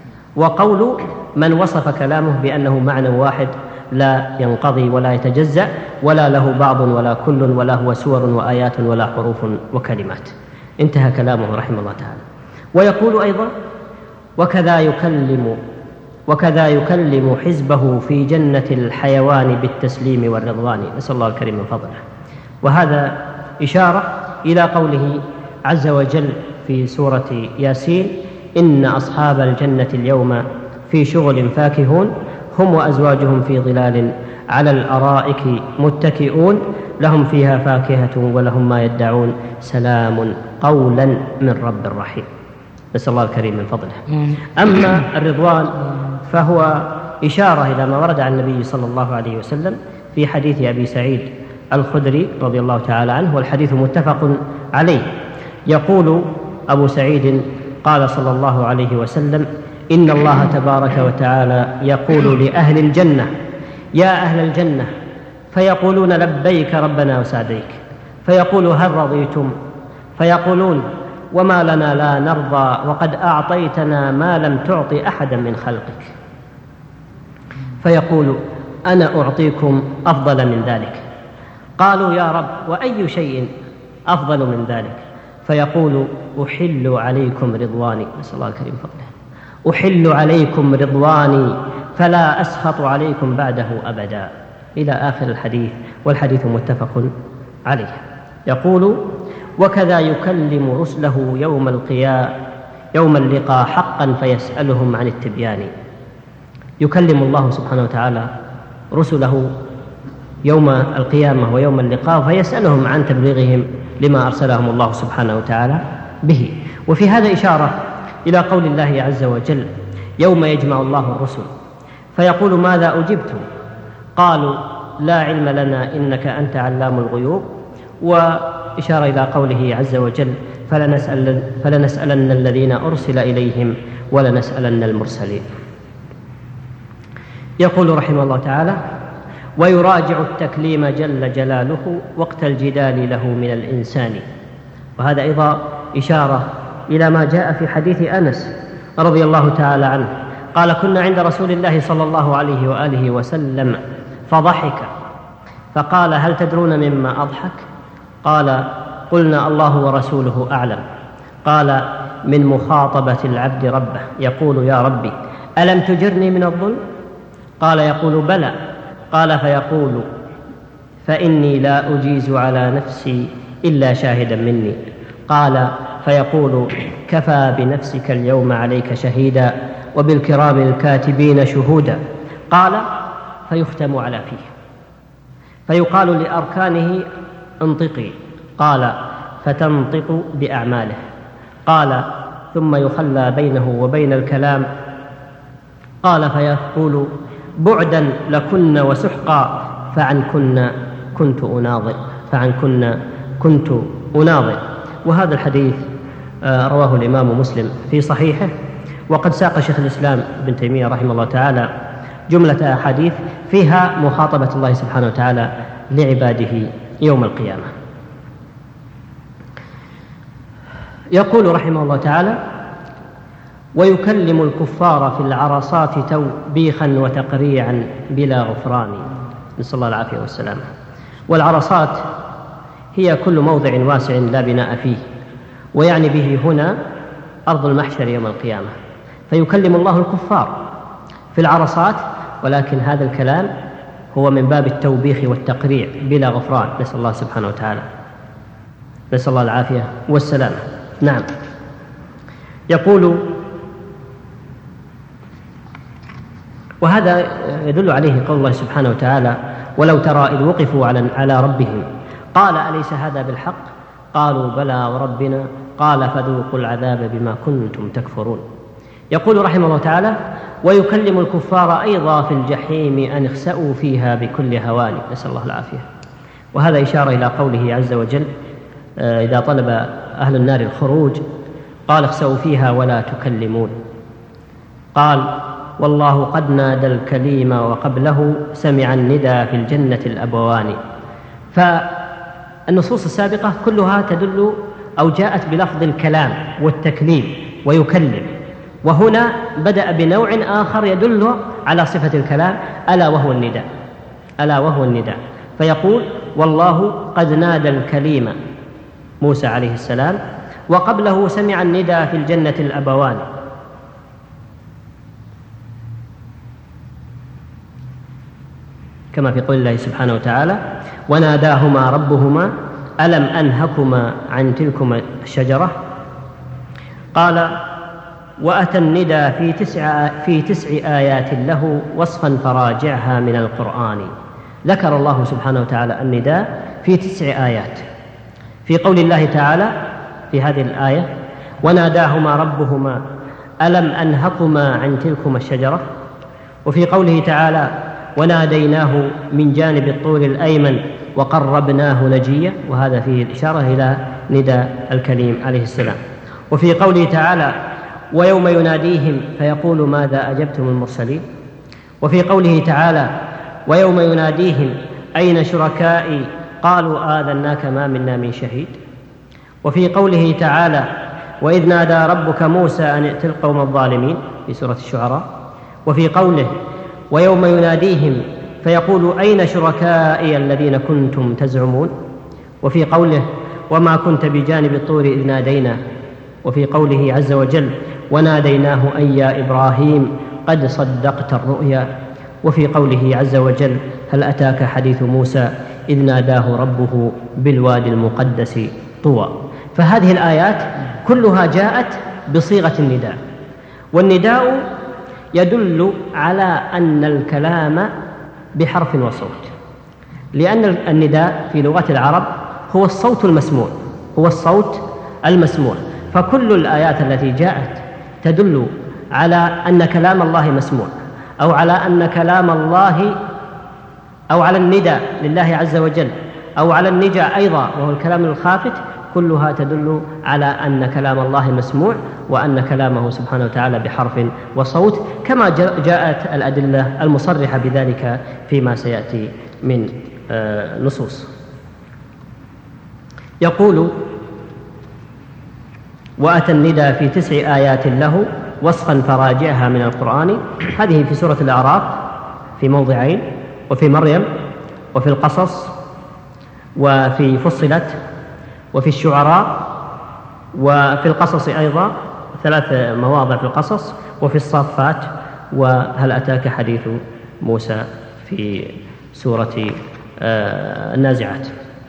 وقول من وصف كلامه بأنه معنى واحد لا ينقضي ولا يتجزأ ولا له بعض ولا كل ولا هو سور وآيات ولا حروف وكلمات. انتهى كلامه رحمه الله تعالى. ويقول أيضا: وكذا يكلم وكذا يكلم حزبه في جنة الحيوان بالتسليم والرضوان، نسأل الله الكريم من فضله. وهذا إشارة إلى قوله عز وجل في سورة ياسين: إن أصحاب الجنة اليوم في شغل فاكهون هم وأزواجهم في ظلال على الأرائك متكئون لهم فيها فاكهة ولهم ما يدعون سلام قولا من رب رحيم. نسأل الله الكريم من فضله. أما الرضوان فهو إشارة إلى ما ورد عن النبي صلى الله عليه وسلم في حديث أبي سعيد الخدري رضي الله تعالى عنه، والحديث متفق عليه. يقول أبو سعيد: قال صلى الله عليه وسلم: إن الله تبارك وتعالى يقول لأهل الجنة: يا أهل الجنة، فيقولون: لبيك ربنا وسعديك. فيقول: هل رضيتم؟ فيقولون: وما لنا لا نرضى وقد أعطيتنا ما لم تعط أحدا من خلقك. فيقول: أنا أعطيكم أفضل من ذلك. قالوا: يا رب، وأي شيء أفضل من ذلك؟ فيقول: أحل عليكم رضواني، نسأل الله الكريم فضله، أحل عليكم رضواني فلا أسخط عليكم بعده أبدا، إلى آخر الحديث، والحديث متفق عليه. يقول: وكذا يكلم رسله يوم القيامة يوم اللقاء حقا فيسألهم عن التبيان. يكلم الله سبحانه وتعالى رسله يوم القيامة ويوم اللقاء فيسألهم عن تبليغهم لما أرسلهم الله سبحانه وتعالى به. وفي هذا إشارة إلى قول الله عز وجل: يوم يجمع الله الرسل فيقول: ماذا أجبتم؟ قالوا: لا علم لنا إنك أنت علام الغيوب. وإشارة إلى قوله عز وجل: فلنسأل فلنسألن الذين أرسل إليهم ولنسألن المرسلين. يقول رحمه الله تعالى: ويراجع التكليم جل جلاله وقت الجدال له من الإنسان. وهذا أيضا إشارة إلى ما جاء في حديث أنس رضي الله تعالى عنه قال: كنا عند رسول الله صلى الله عليه وآله وسلم فضحك فقال: هل تدرون مما أضحك؟ قال: قلنا: الله ورسوله أعلم. قال: من مخاطبة العبد ربه يقول: يا ربي، ألم تجرني من الظلم؟ قال: يقول: بلى. قال: فيقول: فإني لا أجيز على نفسي إلا شاهدا مني. قال: فيقول: كفى بنفسك اليوم عليك شهيدا وبالكرام الكاتبين شهودا. قال: فيختم على فيه فيقال لأركانه: انطقي. قال: فتنطق بأعماله. قال: ثم يخلى بينه وبين الكلام. قال فيقول بعدا لكن وسحقا فعنكن كنت أناظر فعنكن كنت أناظر. وهذا الحديث رواه الإمام مسلم في صحيحه. وقد ساق شيخ الإسلام ابن تيمية رحمه الله تعالى جملة أحاديث فيها مخاطبة الله سبحانه وتعالى لعباده يوم القيامة. يقول رحمه الله تعالى ويكلم الكفار في العرصات توبيخا وتقريعا بلا غفران. نسأل الله العافية والسلامة. والعرصات هي كل موضع واسع لا بناء فيه، ويعني به هنا أرض المحشر يوم القيامة. فيكلم الله الكفار في العرصات، ولكن هذا الكلام هو من باب التوبيخ والتقريع بلا غفران. نسأل الله سبحانه وتعالى نسأل الله العافية والسلامة. نعم. يقول وهذا يدل عليه قول الله سبحانه وتعالى ولو ترى إذ وقفوا على ربهم قال أليس هذا بالحق قالوا بلى وربنا قال فذوقوا العذاب بما كنتم تكفرون. يقول رحمه الله تعالى ويكلم الكفار أيضا في الجحيم أن اخسأوا فيها بكل هوان. نسأل الله العافية. وهذا إشارة إلى قوله عز وجل إذا طلب أهل النار الخروج قال اخسأوا فيها ولا تكلمون. قال والله قد نادى الكليم وقبله سمع الندى في الجنة الأبوان. فالنصوص السابقة كلها تدل أو جاءت بلفظ الكلام والتكليم ويكلم، وهنا بدأ بنوع آخر يدل على صفة الكلام ألا وهو النداء ألا وهو النداء فيقول والله قد نادى الكليم موسى عليه السلام وقبله سمع الندى في الجنة الأبوان. كما في قول الله سبحانه وتعالى وناداهما ربهما ألم أنهكما عن تلكما الشجرة. قال وأتى الندى في تسع, في تسع آيات له وصفا فراجعها من القرآن. ذكر الله سبحانه وتعالى النداء في تسع آيات. في قول الله تعالى في هذه الآية وناداهما ربهما ألم أنهكما عن تلكما الشجرة. وفي قوله تعالى وناديناه من جانب الطور الأيمن وقربناه نجيا، وهذا فيه الإشارة إلى نداء الكليم عليه السلام. وفي قوله تعالى ويوم يناديهم فيقول ماذا أجبتم المرسلين. وفي قوله تعالى ويوم يناديهم أين شركائي قالوا آذناك ما منا من شهيد. وفي قوله تعالى وإذ نادى ربك موسى أن ائت القوم الظالمين في سورة الشعراء. وفي قوله ويوم يناديهم فيقول أين شركائي الذين كنتم تزعمون. وفي قوله وما كنت بجانب الطور إذ نادينا. وفي قوله عز وجل وناديناه أن يا إبراهيم قد صدقت الرؤيا. وفي قوله عز وجل هل أتاك حديث موسى إذ ناداه ربه بالوادي المقدس طوى. فهذه الآيات كلها جاءت بصيغة النداء، والنداء يدل على أن الكلام بحرف وصوت، لأن النداء في لغة العرب هو الصوت المسموع هو الصوت المسموع. فكل الآيات التي جاءت تدل على أن كلام الله مسموع، أو على أن كلام الله أو على النداء لله عز وجل، أو على النجا أيضا وهو الكلام الخافت، كلها تدل على أن كلام الله مسموع وأن كلامه سبحانه وتعالى بحرف وصوت، كما جاءت الأدلة المصرحة بذلك فيما سيأتي من نصوص. يقول وأتى الندى في تسع آيات له وصفا فراجعها من القرآن. هذه في سورة الأعراف في موضعين، وفي مريم، وفي القصص، وفي فصلت، وفي الشعراء، وفي القصص أيضا ثلاث مواضع في القصص، وفي الصافات، وهل أتاك حديث موسى في سورة النازعات.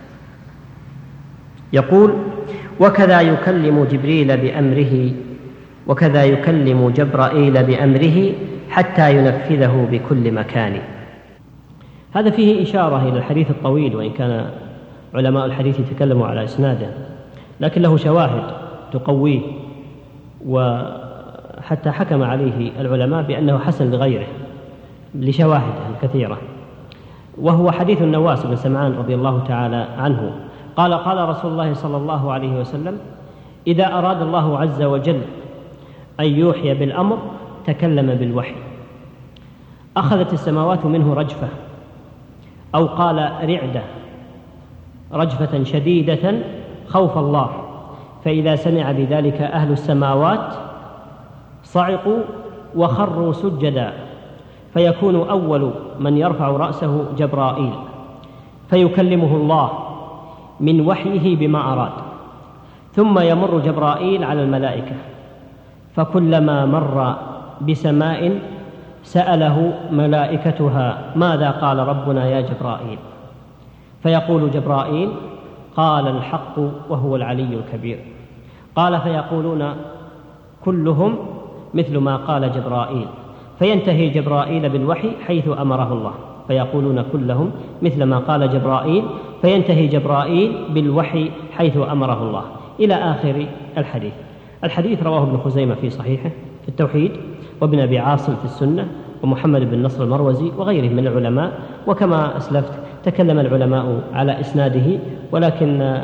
يقول وكذا يكلم جبريل بأمره وكذا يكلم جبرائيل بأمره حتى ينفذه بكل مكان. هذا فيه إشارة إلى الحديث الطويل، وإن كان علماء الحديث يتكلموا على إسناده، لكن له شواهد تقويه. وحتى حكم عليه العلماء بأنه حسن لغيره لشواهد كثيرة. وهو حديث النواس بن سمعان رضي الله تعالى عنه قال قال رسول الله صلى الله عليه وسلم: إذا أراد الله عز وجل أن يوحي بالأمر تكلم بالوحي، أخذت السماوات منه رجفة، أو قال رعدة، رجفة شديدة خوف الله، فإذا سمع بذلك أهل السماوات صعقوا وخروا سجدا، فيكون أول من يرفع رأسه جبرائيل فيكلمه الله من وحيه بما أراد، ثم يمر جبرائيل على الملائكة، فكلما مر بسماء سأله ملائكتها: ماذا قال ربنا يا جبرائيل؟ فيقول جبرائيل: قال الحق وهو العلي الكبير. قال فيقولون كلهم مثل ما قال جبرائيل، فينتهي جبرائيل بالوحي حيث أمره الله، فيقولون كلهم مثل ما قال جبرائيل، فينتهي جبرائيل بالوحي حيث أمره الله، إلى آخر الحديث. الحديث رواه ابن خزيمة في صحيحه في التوحيد، وابن أبي عاصم في السنة، ومحمد بن نصر المروزي وغيره من العلماء. وكما أسلفت تكلم العلماء على إسناده، ولكن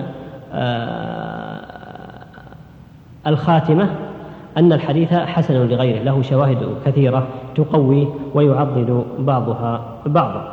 الخاتمة أن الحديث حسن لغيره، له شواهد كثيرة تقوي ويعضد بعضها بعضا.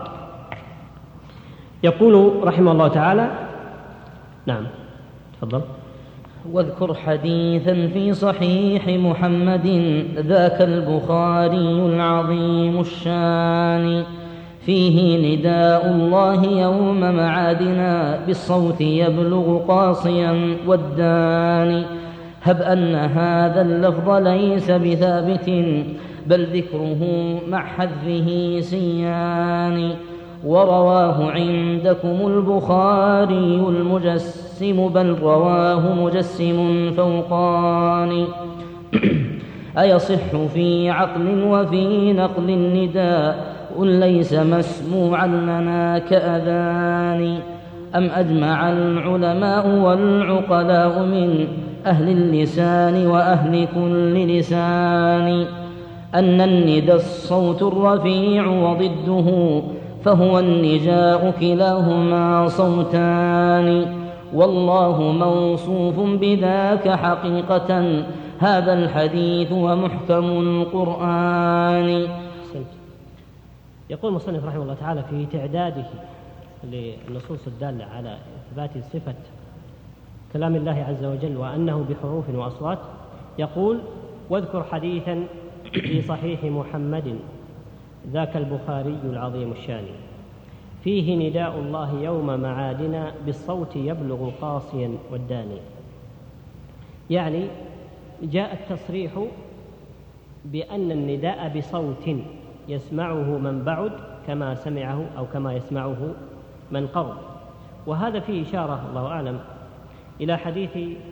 يقول رحمه الله تعالى: نعم تفضل. واذكر حديثا في صحيح محمد ذاك البخاري العظيم الشان، فيه نداء الله يوم معادنا بالصوت يبلغ قاصيا والداني. هب أن هذا اللفظ ليس بثابت بل ذكره مع حذفه سيان، ورواه عندكم البخاري المجسم بل رواه مجسم فوقان. أيصح في عقل وفي نقل النداء ليس مسموعا لنا كأذان، أم أجمع العلماء والعقلاء من أهل اللسان وأهل كل لسان أن الندى الصوت الرفيع وضده فهو النجاء كلاهما صوتان، والله موصوف بذاك حقيقة هذا الحديث ومحكم القرآن. يقول المصنف رحمه الله تعالى في تعداده للنصوص الدالة على إثبات صفة كلام الله عز وجل وأنه بحروف وأصوات، يقول: واذكر حديثا في صحيح محمد ذاك البخاري العظيم الشان، فيه نداء الله يوم معادنا بالصوت يبلغ قاصيا والداني. يعني جاء التصريح بأن النداء بصوت يسمعه من بعد كما سمعه أو كما يسمعه من قرب، وهذا فيه إشارة الله أعلم إلى حديث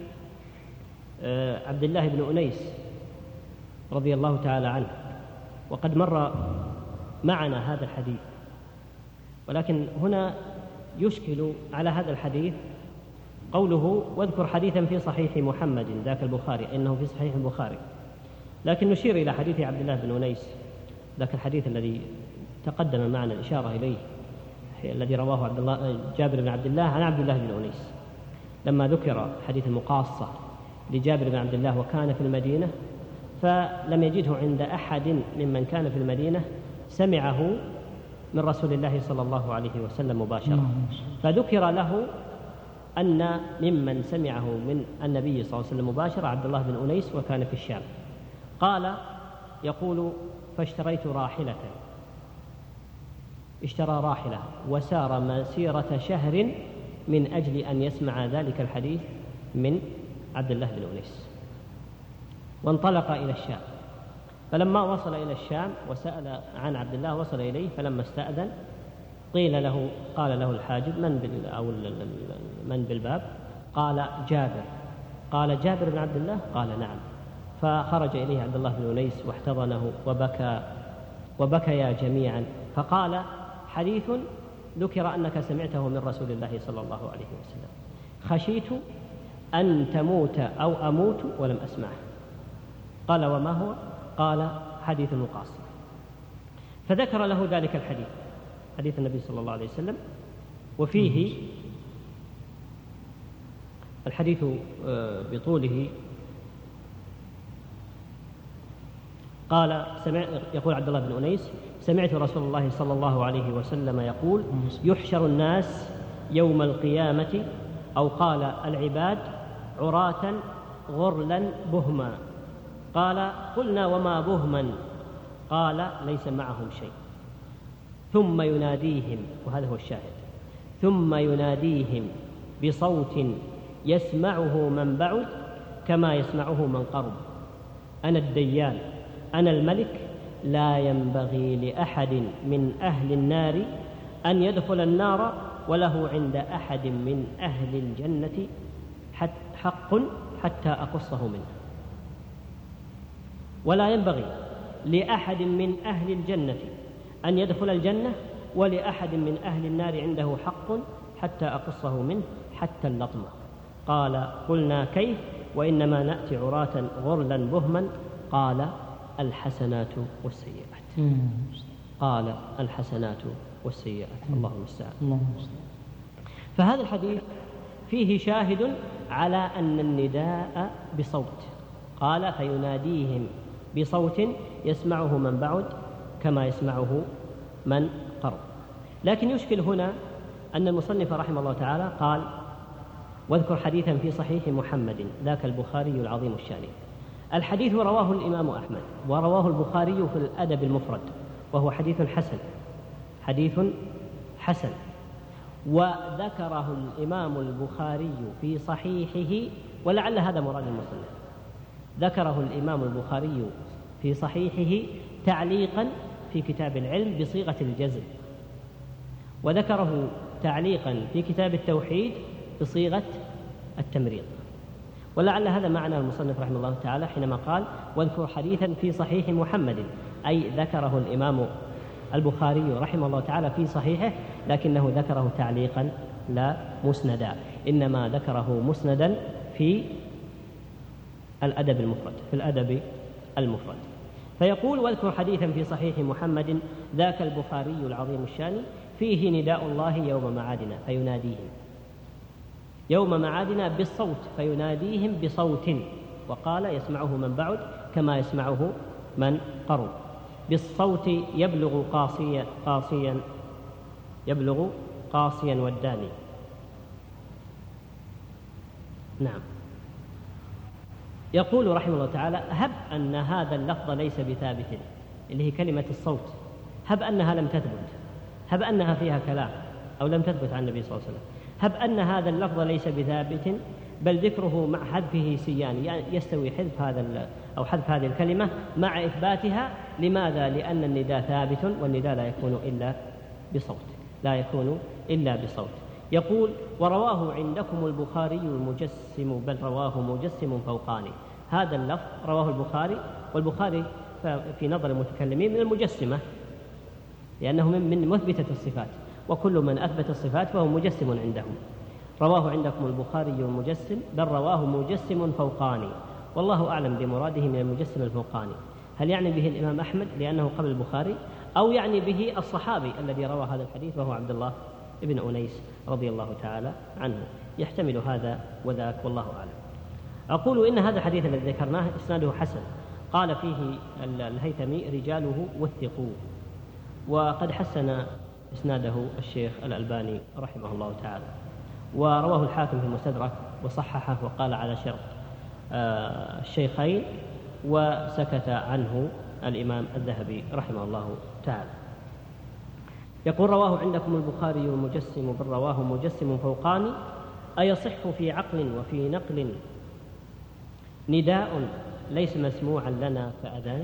عبد الله بن أنيس رضي الله تعالى عنه، وقد مر معنا هذا الحديث، ولكن هنا يشكل على هذا الحديث قوله: واذكر حديثا في صحيح محمد ذاك البخاري، إنه في صحيح البخاري، لكن نشير إلى حديث عبد الله بن أنيس ذاك الحديث الذي تقدم معنا الإشارة إليه، الذي رواه عبد الله جابر بن عبد الله عن عبد الله بن أنيس، لما ذكر حديث المقاصة لجابر بن عبد الله وكان في المدينة، فلم يجده عند أحد ممن كان في المدينة سمعه من رسول الله صلى الله عليه وسلم مباشرة، فذكر له أن ممن سمعه من النبي صلى الله عليه وسلم مباشرة عبد الله بن أنيس وكان في الشام. قال يقول: فاشتريت راحلة، اشترى راحلة وسار مسيرة شهر من أجل أن يسمع ذلك الحديث من عبد الله بن أنيس، وانطلق إلى الشام، فلما وصل إلى الشام وسأل عن عبد الله وصل إليه، فلما استأذن قيل له قال له الحاجب: من بال أو من بالباب؟ قال: جابر. قال: جابر بن عبد الله؟ قال: نعم. فخرج إليه عبد الله بن أنيس واحتضنه وبكى وبكيا جميعا، فقال: حديث ذكر أنك سمعته من رسول الله صلى الله عليه وسلم، خشيت أن تموت أو أموت ولم أسمعه. قال: وما هو؟ قال: حديث المقاصة. فذكر له ذلك الحديث، حديث النبي صلى الله عليه وسلم، وفيه الحديث بطوله. قال سمع يقول عبد الله بن أنيس: سمعت رسول الله صلى الله عليه وسلم يقول: يحشر الناس يوم القيامة، أو قال العباد، عراة غرلا بهما. قال: قلنا: وما بهما؟ قال: ليس معهم شيء. ثم يناديهم، وهذا هو الشاهد، ثم يناديهم بصوت يسمعه من بعد كما يسمعه من قرب: أنا الديان، أنا الملك، لا ينبغي لأحد من أهل النار أن يدخل النار، وله عند أحد من أهل الجنة حق حتى أقصه منه. ولا ينبغي لأحد من أهل الجنة أن يدخل الجنة، ولأحد من أهل النار عنده حق حتى أقصه منه حتى اللطمة. قال: قلنا: كيف؟ وإنما نأتي عراة غرلا بهما. قال: الحسنات والسيئات. قال: الحسنات والسيئات. الله المستعان. فهذا الحديث فيه شاهد على أن النداء بصوت. قال: فيناديهم بصوت يسمعه من بعد كما يسمعه من قرب. لكن يشكل هنا أن المصنف رحمه الله تعالى قال: واذكر حديثا في صحيح محمد، ذاك البخاري العظيم الشان. الحديث رواه الإمام أحمد، ورواه البخاري في الأدب المفرد، وهو حديث حسن، حديث حسن. وذكره الإمام البخاري في صحيحه، ولعل هذا مراد المصنف، ذكره الإمام البخاري في صحيحه تعليقا في كتاب العلم بصيغة الجزم، وذكره تعليقا في كتاب التوحيد بصيغة التمريض. ولعل هذا معنى المصنف رحمه الله تعالى حينما قال: واذكر حديثا في صحيح محمد، أي ذكره الإمام البخاري رحمه الله تعالى في صحيحه، لكنه ذكره تعليقا لا مسندا، إنما ذكره مسندا في الأدب المفرد، في الأدب المفرد. فيقول: واذكر حديثا في صحيح محمد، ذاك البخاري العظيم الشان، فيه نداء الله يوم معادنا، فيناديهم يوم معادنا بالصوت، فيناديهم بصوت. وقال: يسمعه من بعد كما يسمعه من قرب، بالصوت يبلغ قاصيا قاصيا يبلغ قاصيا والداني. نعم. يقول رحمه الله تعالى: هب أن هذا اللفظ ليس بثابت، اللي هي كلمة الصوت، هب أنها لم تثبت، هب أنها فيها كلام أو لم تثبت عن النبي صلى الله عليه وسلم، هب أن هذا اللفظ ليس بثابت، بل ذكره مع حذفه سيان، يعني يستوي حذف هذا أو حذف هذه الكلمة مع إثباتها. لماذا؟ لأن النداء ثابت، والنداء لا يكون إلا بصوت، لا يكون إلا بصوت. يقول: ورواه عندكم البخاري المجسم، بل رواه مجسم فوقاني. هذا اللفظ رواه البخاري، والبخاري في نظر المتكلمين من المجسمة، لأنه من مثبتة الصفات، وكل من أثبت الصفات فهو مجسم عندهم. رواه عندكم البخاري المجسم، بل رواه مجسم فوقاني. والله أعلم بمراده من المجسم الفوقاني، هل يعني به الإمام أحمد لأنه قبل البخاري، أو يعني به الصحابي الذي روى هذا الحديث وهو عبد الله بن أنيس رضي الله تعالى عنه؟ يحتمل هذا وذاك، والله أعلم. أقول إن هذا الحديث الذي ذكرناه إسناده حسن. قال فيه الهيثمي: رجاله وثقوا. وقد حسن إسناده الشيخ الألباني رحمه الله تعالى، ورواه الحاكم في المستدرك وصححه وقال على شرط الشيخين، وسكت عنه الإمام الذهبي رحمه الله تعالى. يقول: رواه عندكم البخاري المجسم، بل رواه مجسم فوقاني. أيصح في عقل وفي نقل نداء ليس مسموعا لنا كأذان؟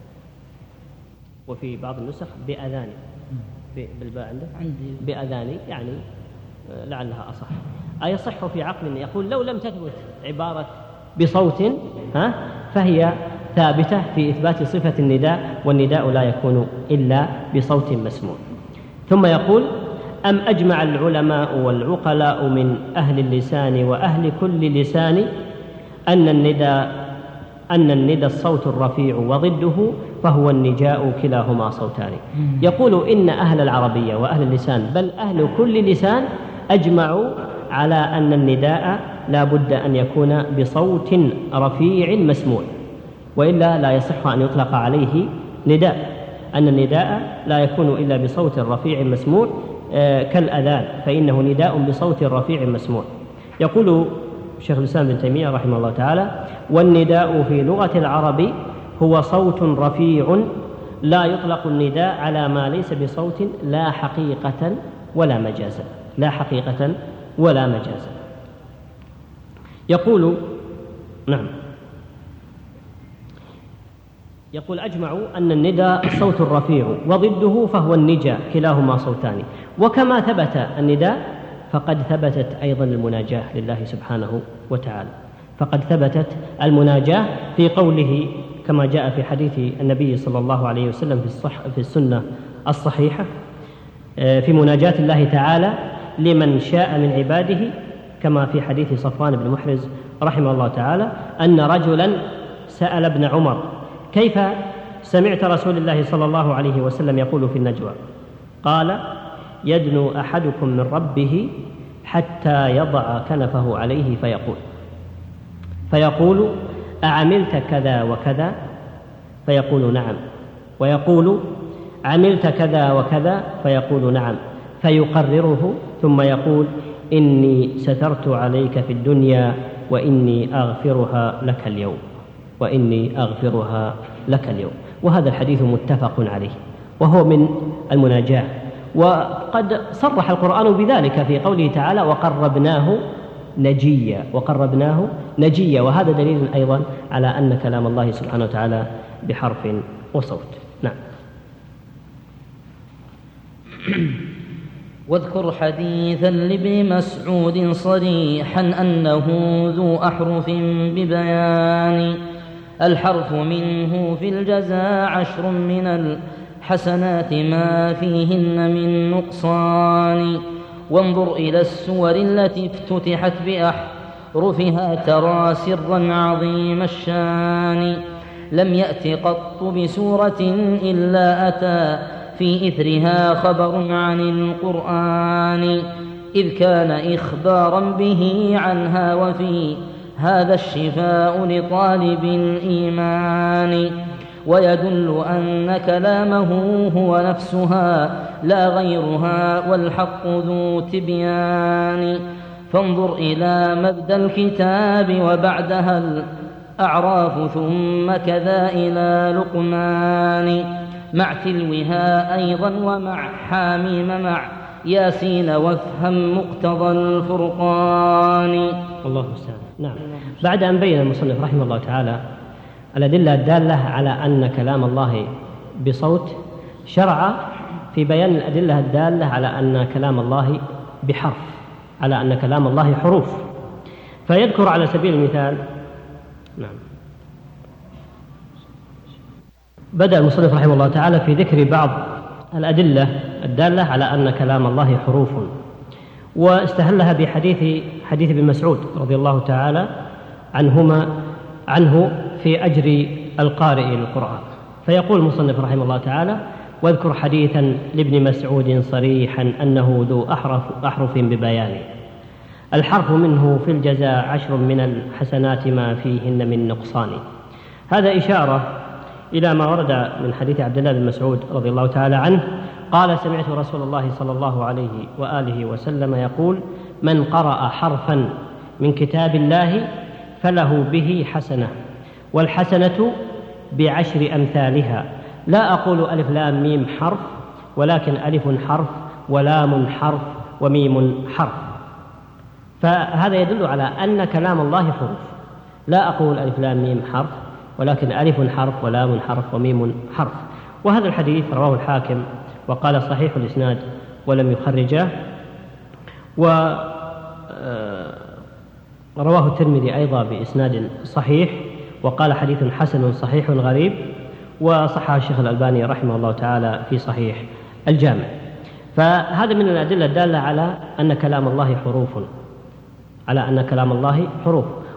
وفي بعض النسخ بأذان، بالباء عنده بأذان، يعني لعلها أصح. أيصح في عقل، يقول لو لم تثبت عبارة بصوت ها فهي ثابتة في إثبات صفة النداء، والنداء لا يكون إلا بصوت مسموع. ثم يقول: أم أجمع العلماء والعقلاء من أهل اللسان وأهل كل لسان أن النداء أن الندى الصوت الرفيع وضده فهو النجاء كلاهما صوتان. يقول إن أهل العربية وأهل اللسان بل أهل كل لسان أجمعوا على أن النداء لا بد أن يكون بصوت رفيع مسموع، وإلا لا يصح أن يطلق عليه نداء، أن النداء لا يكون إلا بصوت رفيع مسموع كالأذان، فإنه نداء بصوت رفيع مسموع. يقول شيخ الإسلام ابن تيمية رحمه الله تعالى: والنداء في لغة العرب هو صوت رفيع لا يطلق النداء على ما ليس بصوت لا حقيقة ولا مجازا، لا حقيقة ولا مجازا. يقول نعم يقول أجمعوا أن النداء الصوت الرفيع وضده فهو النجاء كلاهما صوتان. وكما ثبت النداء فقد ثبتت أيضا المناجاة لله سبحانه وتعالى، فقد ثبتت المناجاة في قوله كما جاء في حديث النبي صلى الله عليه وسلم في الصح في السنة الصحيحة في مناجاة الله تعالى لمن شاء من عباده، كما في حديث صفوان بن محرز رحمه الله تعالى أن رجلا سأل ابن عمر: كيف سمعت رسول الله صلى الله عليه وسلم يقول في النجوى؟ قال: يدنو أحدكم من ربه حتى يضع كنفه عليه فيقول فيقول أعملت كذا وكذا؟ فيقول نعم. ويقول عملت كذا وكذا؟ فيقول نعم. فيقرره ثم يقول: إني سترت عليك في الدنيا وإني أغفرها لك اليوم وإني أغفرها لك اليوم. وهذا الحديث متفق عليه وهو من المناجاة، وقد صرح القرآن بذلك في قوله تعالى: وقربناه نجيا وقربناه نجيا. وهذا دليل أيضا على أن كلام الله سبحانه وتعالى بحرف وصوت. نعم. واذكر حديثا لابن مسعود صريحا أنه ذو أحرف ببيان، الحرف منه في الجزاء عشر من الحسنات ما فيهن من نقصان. وانظر إلى السور التي افتتحت بأحرفها ترى سرا عظيم الشان. لم يأت قط بسورة إلا أتى في إثرها خبر عن القرآن، إذ كان إخبارا به عنها وفي هذا الشفاء لطالب الإيمان. ويدل أن كلامه هو نفسها لا غيرها والحق ذو تبيان. فانظر إلى مبدأ الكتاب وبعدها الأعراف ثم كذا إلى لقمان، مع تلوها أيضا ومع حاميم مع ياسين وافهم مقتضى الفرقان. الله المستعان. نعم. بعد أن بين المصنف رحمه الله تعالى الأدلة الدالة على أن كلام الله بصوت، شرع في بيان الأدلة الدالة على أن كلام الله بحرف، على أن كلام الله حروف. فيذكر على سبيل المثال نعم بدأ المصنف رحمه الله تعالى في ذكر بعض الأدلة الدالة على أن كلام الله حروف، واستهلها بحديث حديث ابن مسعود رضي الله تعالى عنهما عنه في أجر القارئ للقرآن. فيقول المصنف رحمه الله تعالى: واذكر حديثا لابن مسعود صريحا أنه ذو أحرف, أحرف ببيان، الحرف منه في الجزاء عشر من الحسنات ما فيهن من نقصان. هذا إشارة إلى ما ورد من حديث عبد الله بن مسعود رضي الله تعالى عنه قال: سمعت رسول الله صلى الله عليه وآله وسلم يقول: من قرأ حرفا من كتاب الله فله به حسنة، والحسنة بعشر أمثالها. لا أقول ألف لام ميم حرف، ولكن ألف حرف ولام حرف وميم حرف. فهذا يدل على أن كلام الله حروف. لا أقول ألف لام ميم حرف، ولكن ألف حرف ولام حرف وميم حرف. وهذا الحديث رواه الحاكم وقال صحيح الإسناد ولم يخرجه، ورواه الترمذي أيضا بإسناد صحيح وقال حديث حسن صحيح غريب، وصححه الشيخ الألباني رحمه الله تعالى في صحيح الجامع. فهذا من الأدلة الدالة على أن كلام الله حروف، على أن كلام الله حروف.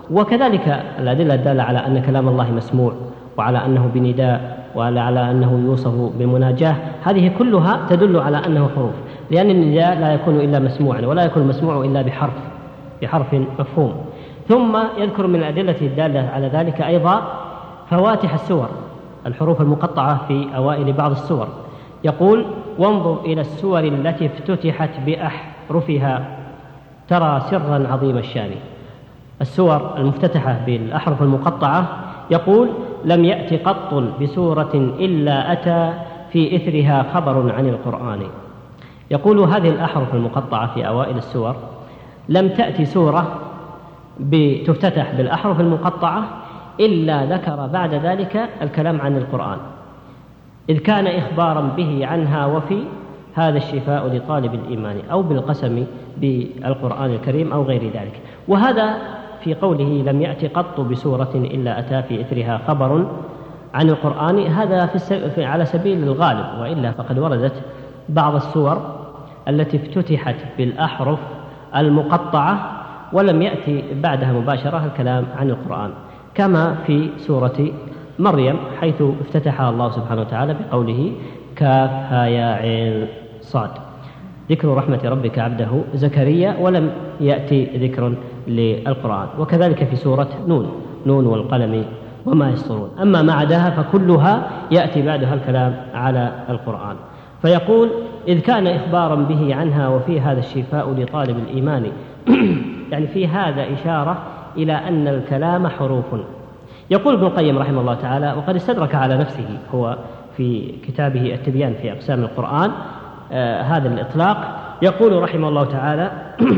وكذلك الأدلة الدالة على أن كلام الله مسموع وعلى أنه بنداء وعلى أنه يوصف بمناجاة، هذه كلها تدل على أنه حروف، لأن النداء لا يكون إلا مسموعا ولا يكون المسموع إلا بحرف بحرف مفهوم. ثم يذكر من الأدلة الدالة على ذلك أيضا فواتح السور، الحروف المقطعة في أوائل بعض السور. يقول: وانظر إلى السور التي افتتحت بأحرفها ترى سرا عظيم الشان. السور المفتتحة بالأحرف المقطعة يقول: لم يأت قط بسورة إلا أتى في إثرها خبر عن القرآن. يقول: هذه الأحرف المقطعة في أوائل السور لم تأتي سورة تفتتح بالأحرف المقطعة إلا ذكر بعد ذلك الكلام عن القرآن، إذ كان إخبارا به عنها وفي هذا الشفاء لطالب الإيمان، أو بالقسم بالقرآن الكريم أو غير ذلك. وهذا في قوله لم يأت قط بسورة إلا أتى في إثرها خبر عن القرآن، هذا في على سبيل الغالب، وإلا فقد وردت بعض السور التي افتتحت بالأحرف المقطعة ولم يأتي بعدها مباشرة الكلام عن القرآن، كما في سورة مريم حيث افتتحها الله سبحانه وتعالى بقوله: كاف ها يا عين صاد، ذكر رحمة ربك عبده زكريا، ولم يأتي ذكر للقرآن. وكذلك في سورة نون، نون والقلم وما يسطرون. أما ما عداها فكلها يأتي بعدها الكلام على القرآن. فيقول: إذ كان إخبارا به عنها وفي هذا الشفاء لطالب الإيمان يعني في هذا إشارة إلى أن الكلام حروف. يقول ابن القيم رحمه الله تعالى، وقد استدرك على نفسه هو في كتابه التبيان في أقسام القرآن آه هذا الإطلاق، يقول رحمه الله تعالى: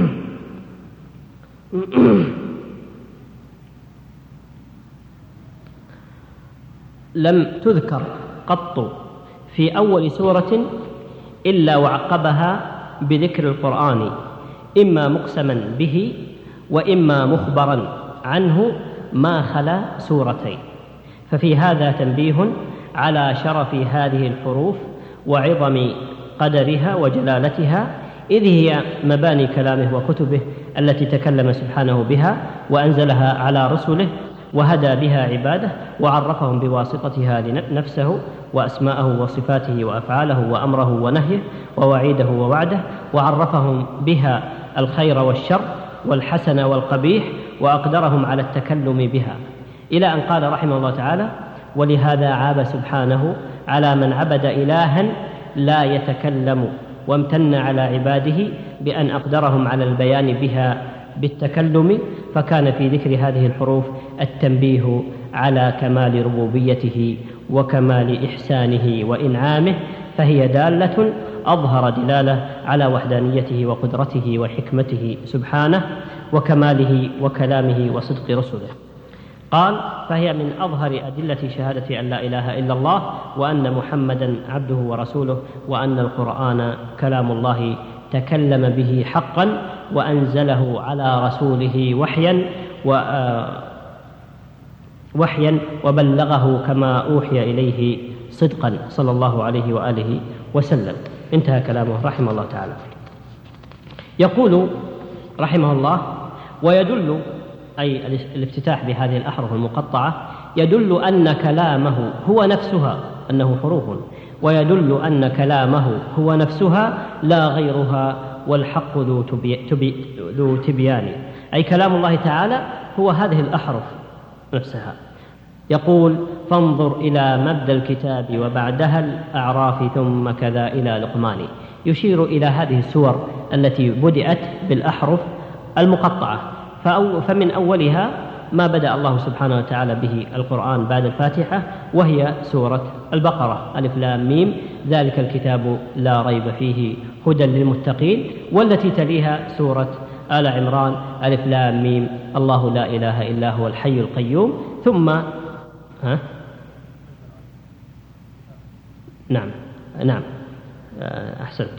لم تذكر قط في أول سورة إلا وعقبها بذكر القرآن، إما مقسما به وإما مخبرا عنه ما خلا سورتين. ففي هذا تنبيه على شرف هذه الحروف وعظم قدرها وجلالتها، إذ هي مباني كلامه وكتبه التي تكلم سبحانه بها وأنزلها على رسله وهدى بها عباده وعرفهم بواسطتها نفسه وأسماءه وصفاته وأفعاله وأمره ونهيه ووعيده ووعده، وعرفهم بها الخير والشر والحسن والقبيح، وأقدرهم على التكلم بها، إلى أن قال رحمه الله تعالى: ولهذا عاب سبحانه على من عبد إلها لا يتكلم، وامتن على عباده بأن أقدرهم على البيان بها بالتكلم، فكان في ذكر هذه الحروف التنبيه على كمال ربوبيته وكمال إحسانه وإنعامه، فهي دالة أظهر دلالة على وحدانيته وقدرته وحكمته سبحانه وكماله وكلامه وصدق رسله. قال: فهي من أظهر أدلة شهادة أن لا إله إلا الله، وأن محمدا عبده ورسوله، وأن القرآن كلام الله تكلم به حقا وأنزله على رسوله وحيا وحيا وبلغه كما أوحي إليه صدقا صلى الله عليه وآله وسلم. انتهى كلامه رحمه الله تعالى. يقول رحمه الله: ويدل أي الافتتاح بهذه الأحرف المقطعة يدل أن كلامه هو نفسها، أنه حروف، ويدل أن كلامه هو نفسها لا غيرها، والحق ذو, تبي تبي ذو تبيان، أي كلام الله تعالى هو هذه الأحرف نفسها. يقول: فانظر إلى مبدأ الكتاب وبعدها الأعراف ثم كذا إلى لقمان، يشير إلى هذه السور التي بدأت بالأحرف المقطعة، فمن أولها ما بدأ الله سبحانه وتعالى به القرآن بعد الفاتحة، وهي سورة البقرة: ألف لام ميم ذلك الكتاب لا ريب فيه هدى للمتقين، والتي تليها سورة آل عمران: ألف لام ميم الله لا إله إلا هو الحي القيوم. ثم ها؟ نعم نعم أحسنت.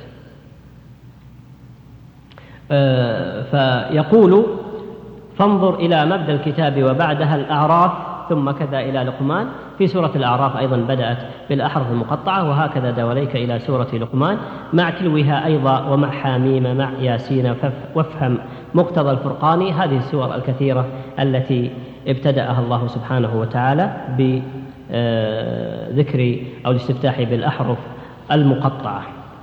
أه فيقول: فانظر إلى مبدأ الكتاب وبعدها الأعراف ثم كذا إلى لقمان، في سورة الأعراف أيضا بدأت بالأحرف المقطعة، وهكذا دواليك إلى سورة لقمان مع تلوها أيضا ومع حاميم مع ياسين وافهم مقتضى الفرقان. هذه السور الكثيرة التي ابتدأها الله سبحانه وتعالى بذكر أو الاستفتاح بالأحرف المقطعة.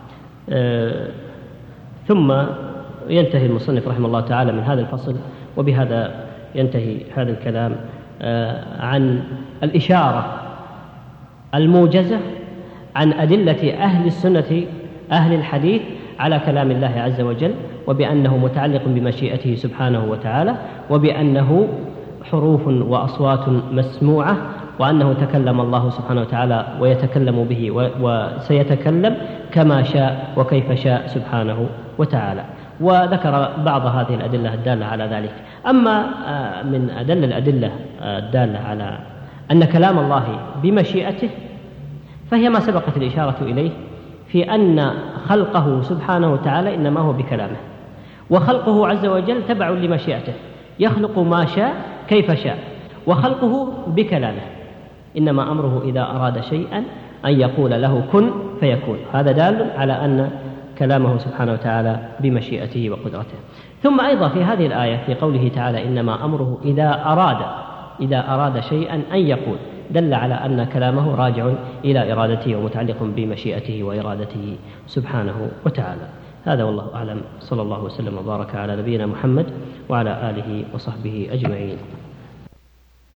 ثم ينتهي المصنف رحمه الله تعالى من هذا الفصل، وبهذا ينتهي هذا الكلام عن الإشارة الموجزة عن أدلة أهل السنة أهل الحديث على كلام الله عز وجل، وبأنه متعلق بمشيئته سبحانه وتعالى، وبأنه حروف وأصوات مسموعة، وأنه تكلم الله سبحانه وتعالى ويتكلم به وسيتكلم كما شاء وكيف شاء سبحانه وتعالى. وذكر بعض هذه الأدلة الدالة على ذلك. أما من أدل الأدلة الدالة على أن كلام الله بمشيئته فهي ما سبقت الإشارة إليه في أن خلقه سبحانه وتعالى إنما هو بكلامه، وخلقه عز وجل تبع لمشيئته، يخلق ما شاء كيف شاء، وخلقه بكلامه، إنما أمره إذا أراد شيئا أن يقول له كن فيكون. هذا دال على أن كلامه سبحانه وتعالى بمشيئته وقدرته. ثم أيضا في هذه الآية في قوله تعالى إنما أمره إذا أراد إذا أراد شيئا أن يقول، دل على أن كلامه راجع إلى إرادته ومتعلق بمشيئته وإرادته سبحانه وتعالى. هذا والله أعلم، صلى الله وسلم وبارك على نبينا محمد وعلى آله وصحبه أجمعين.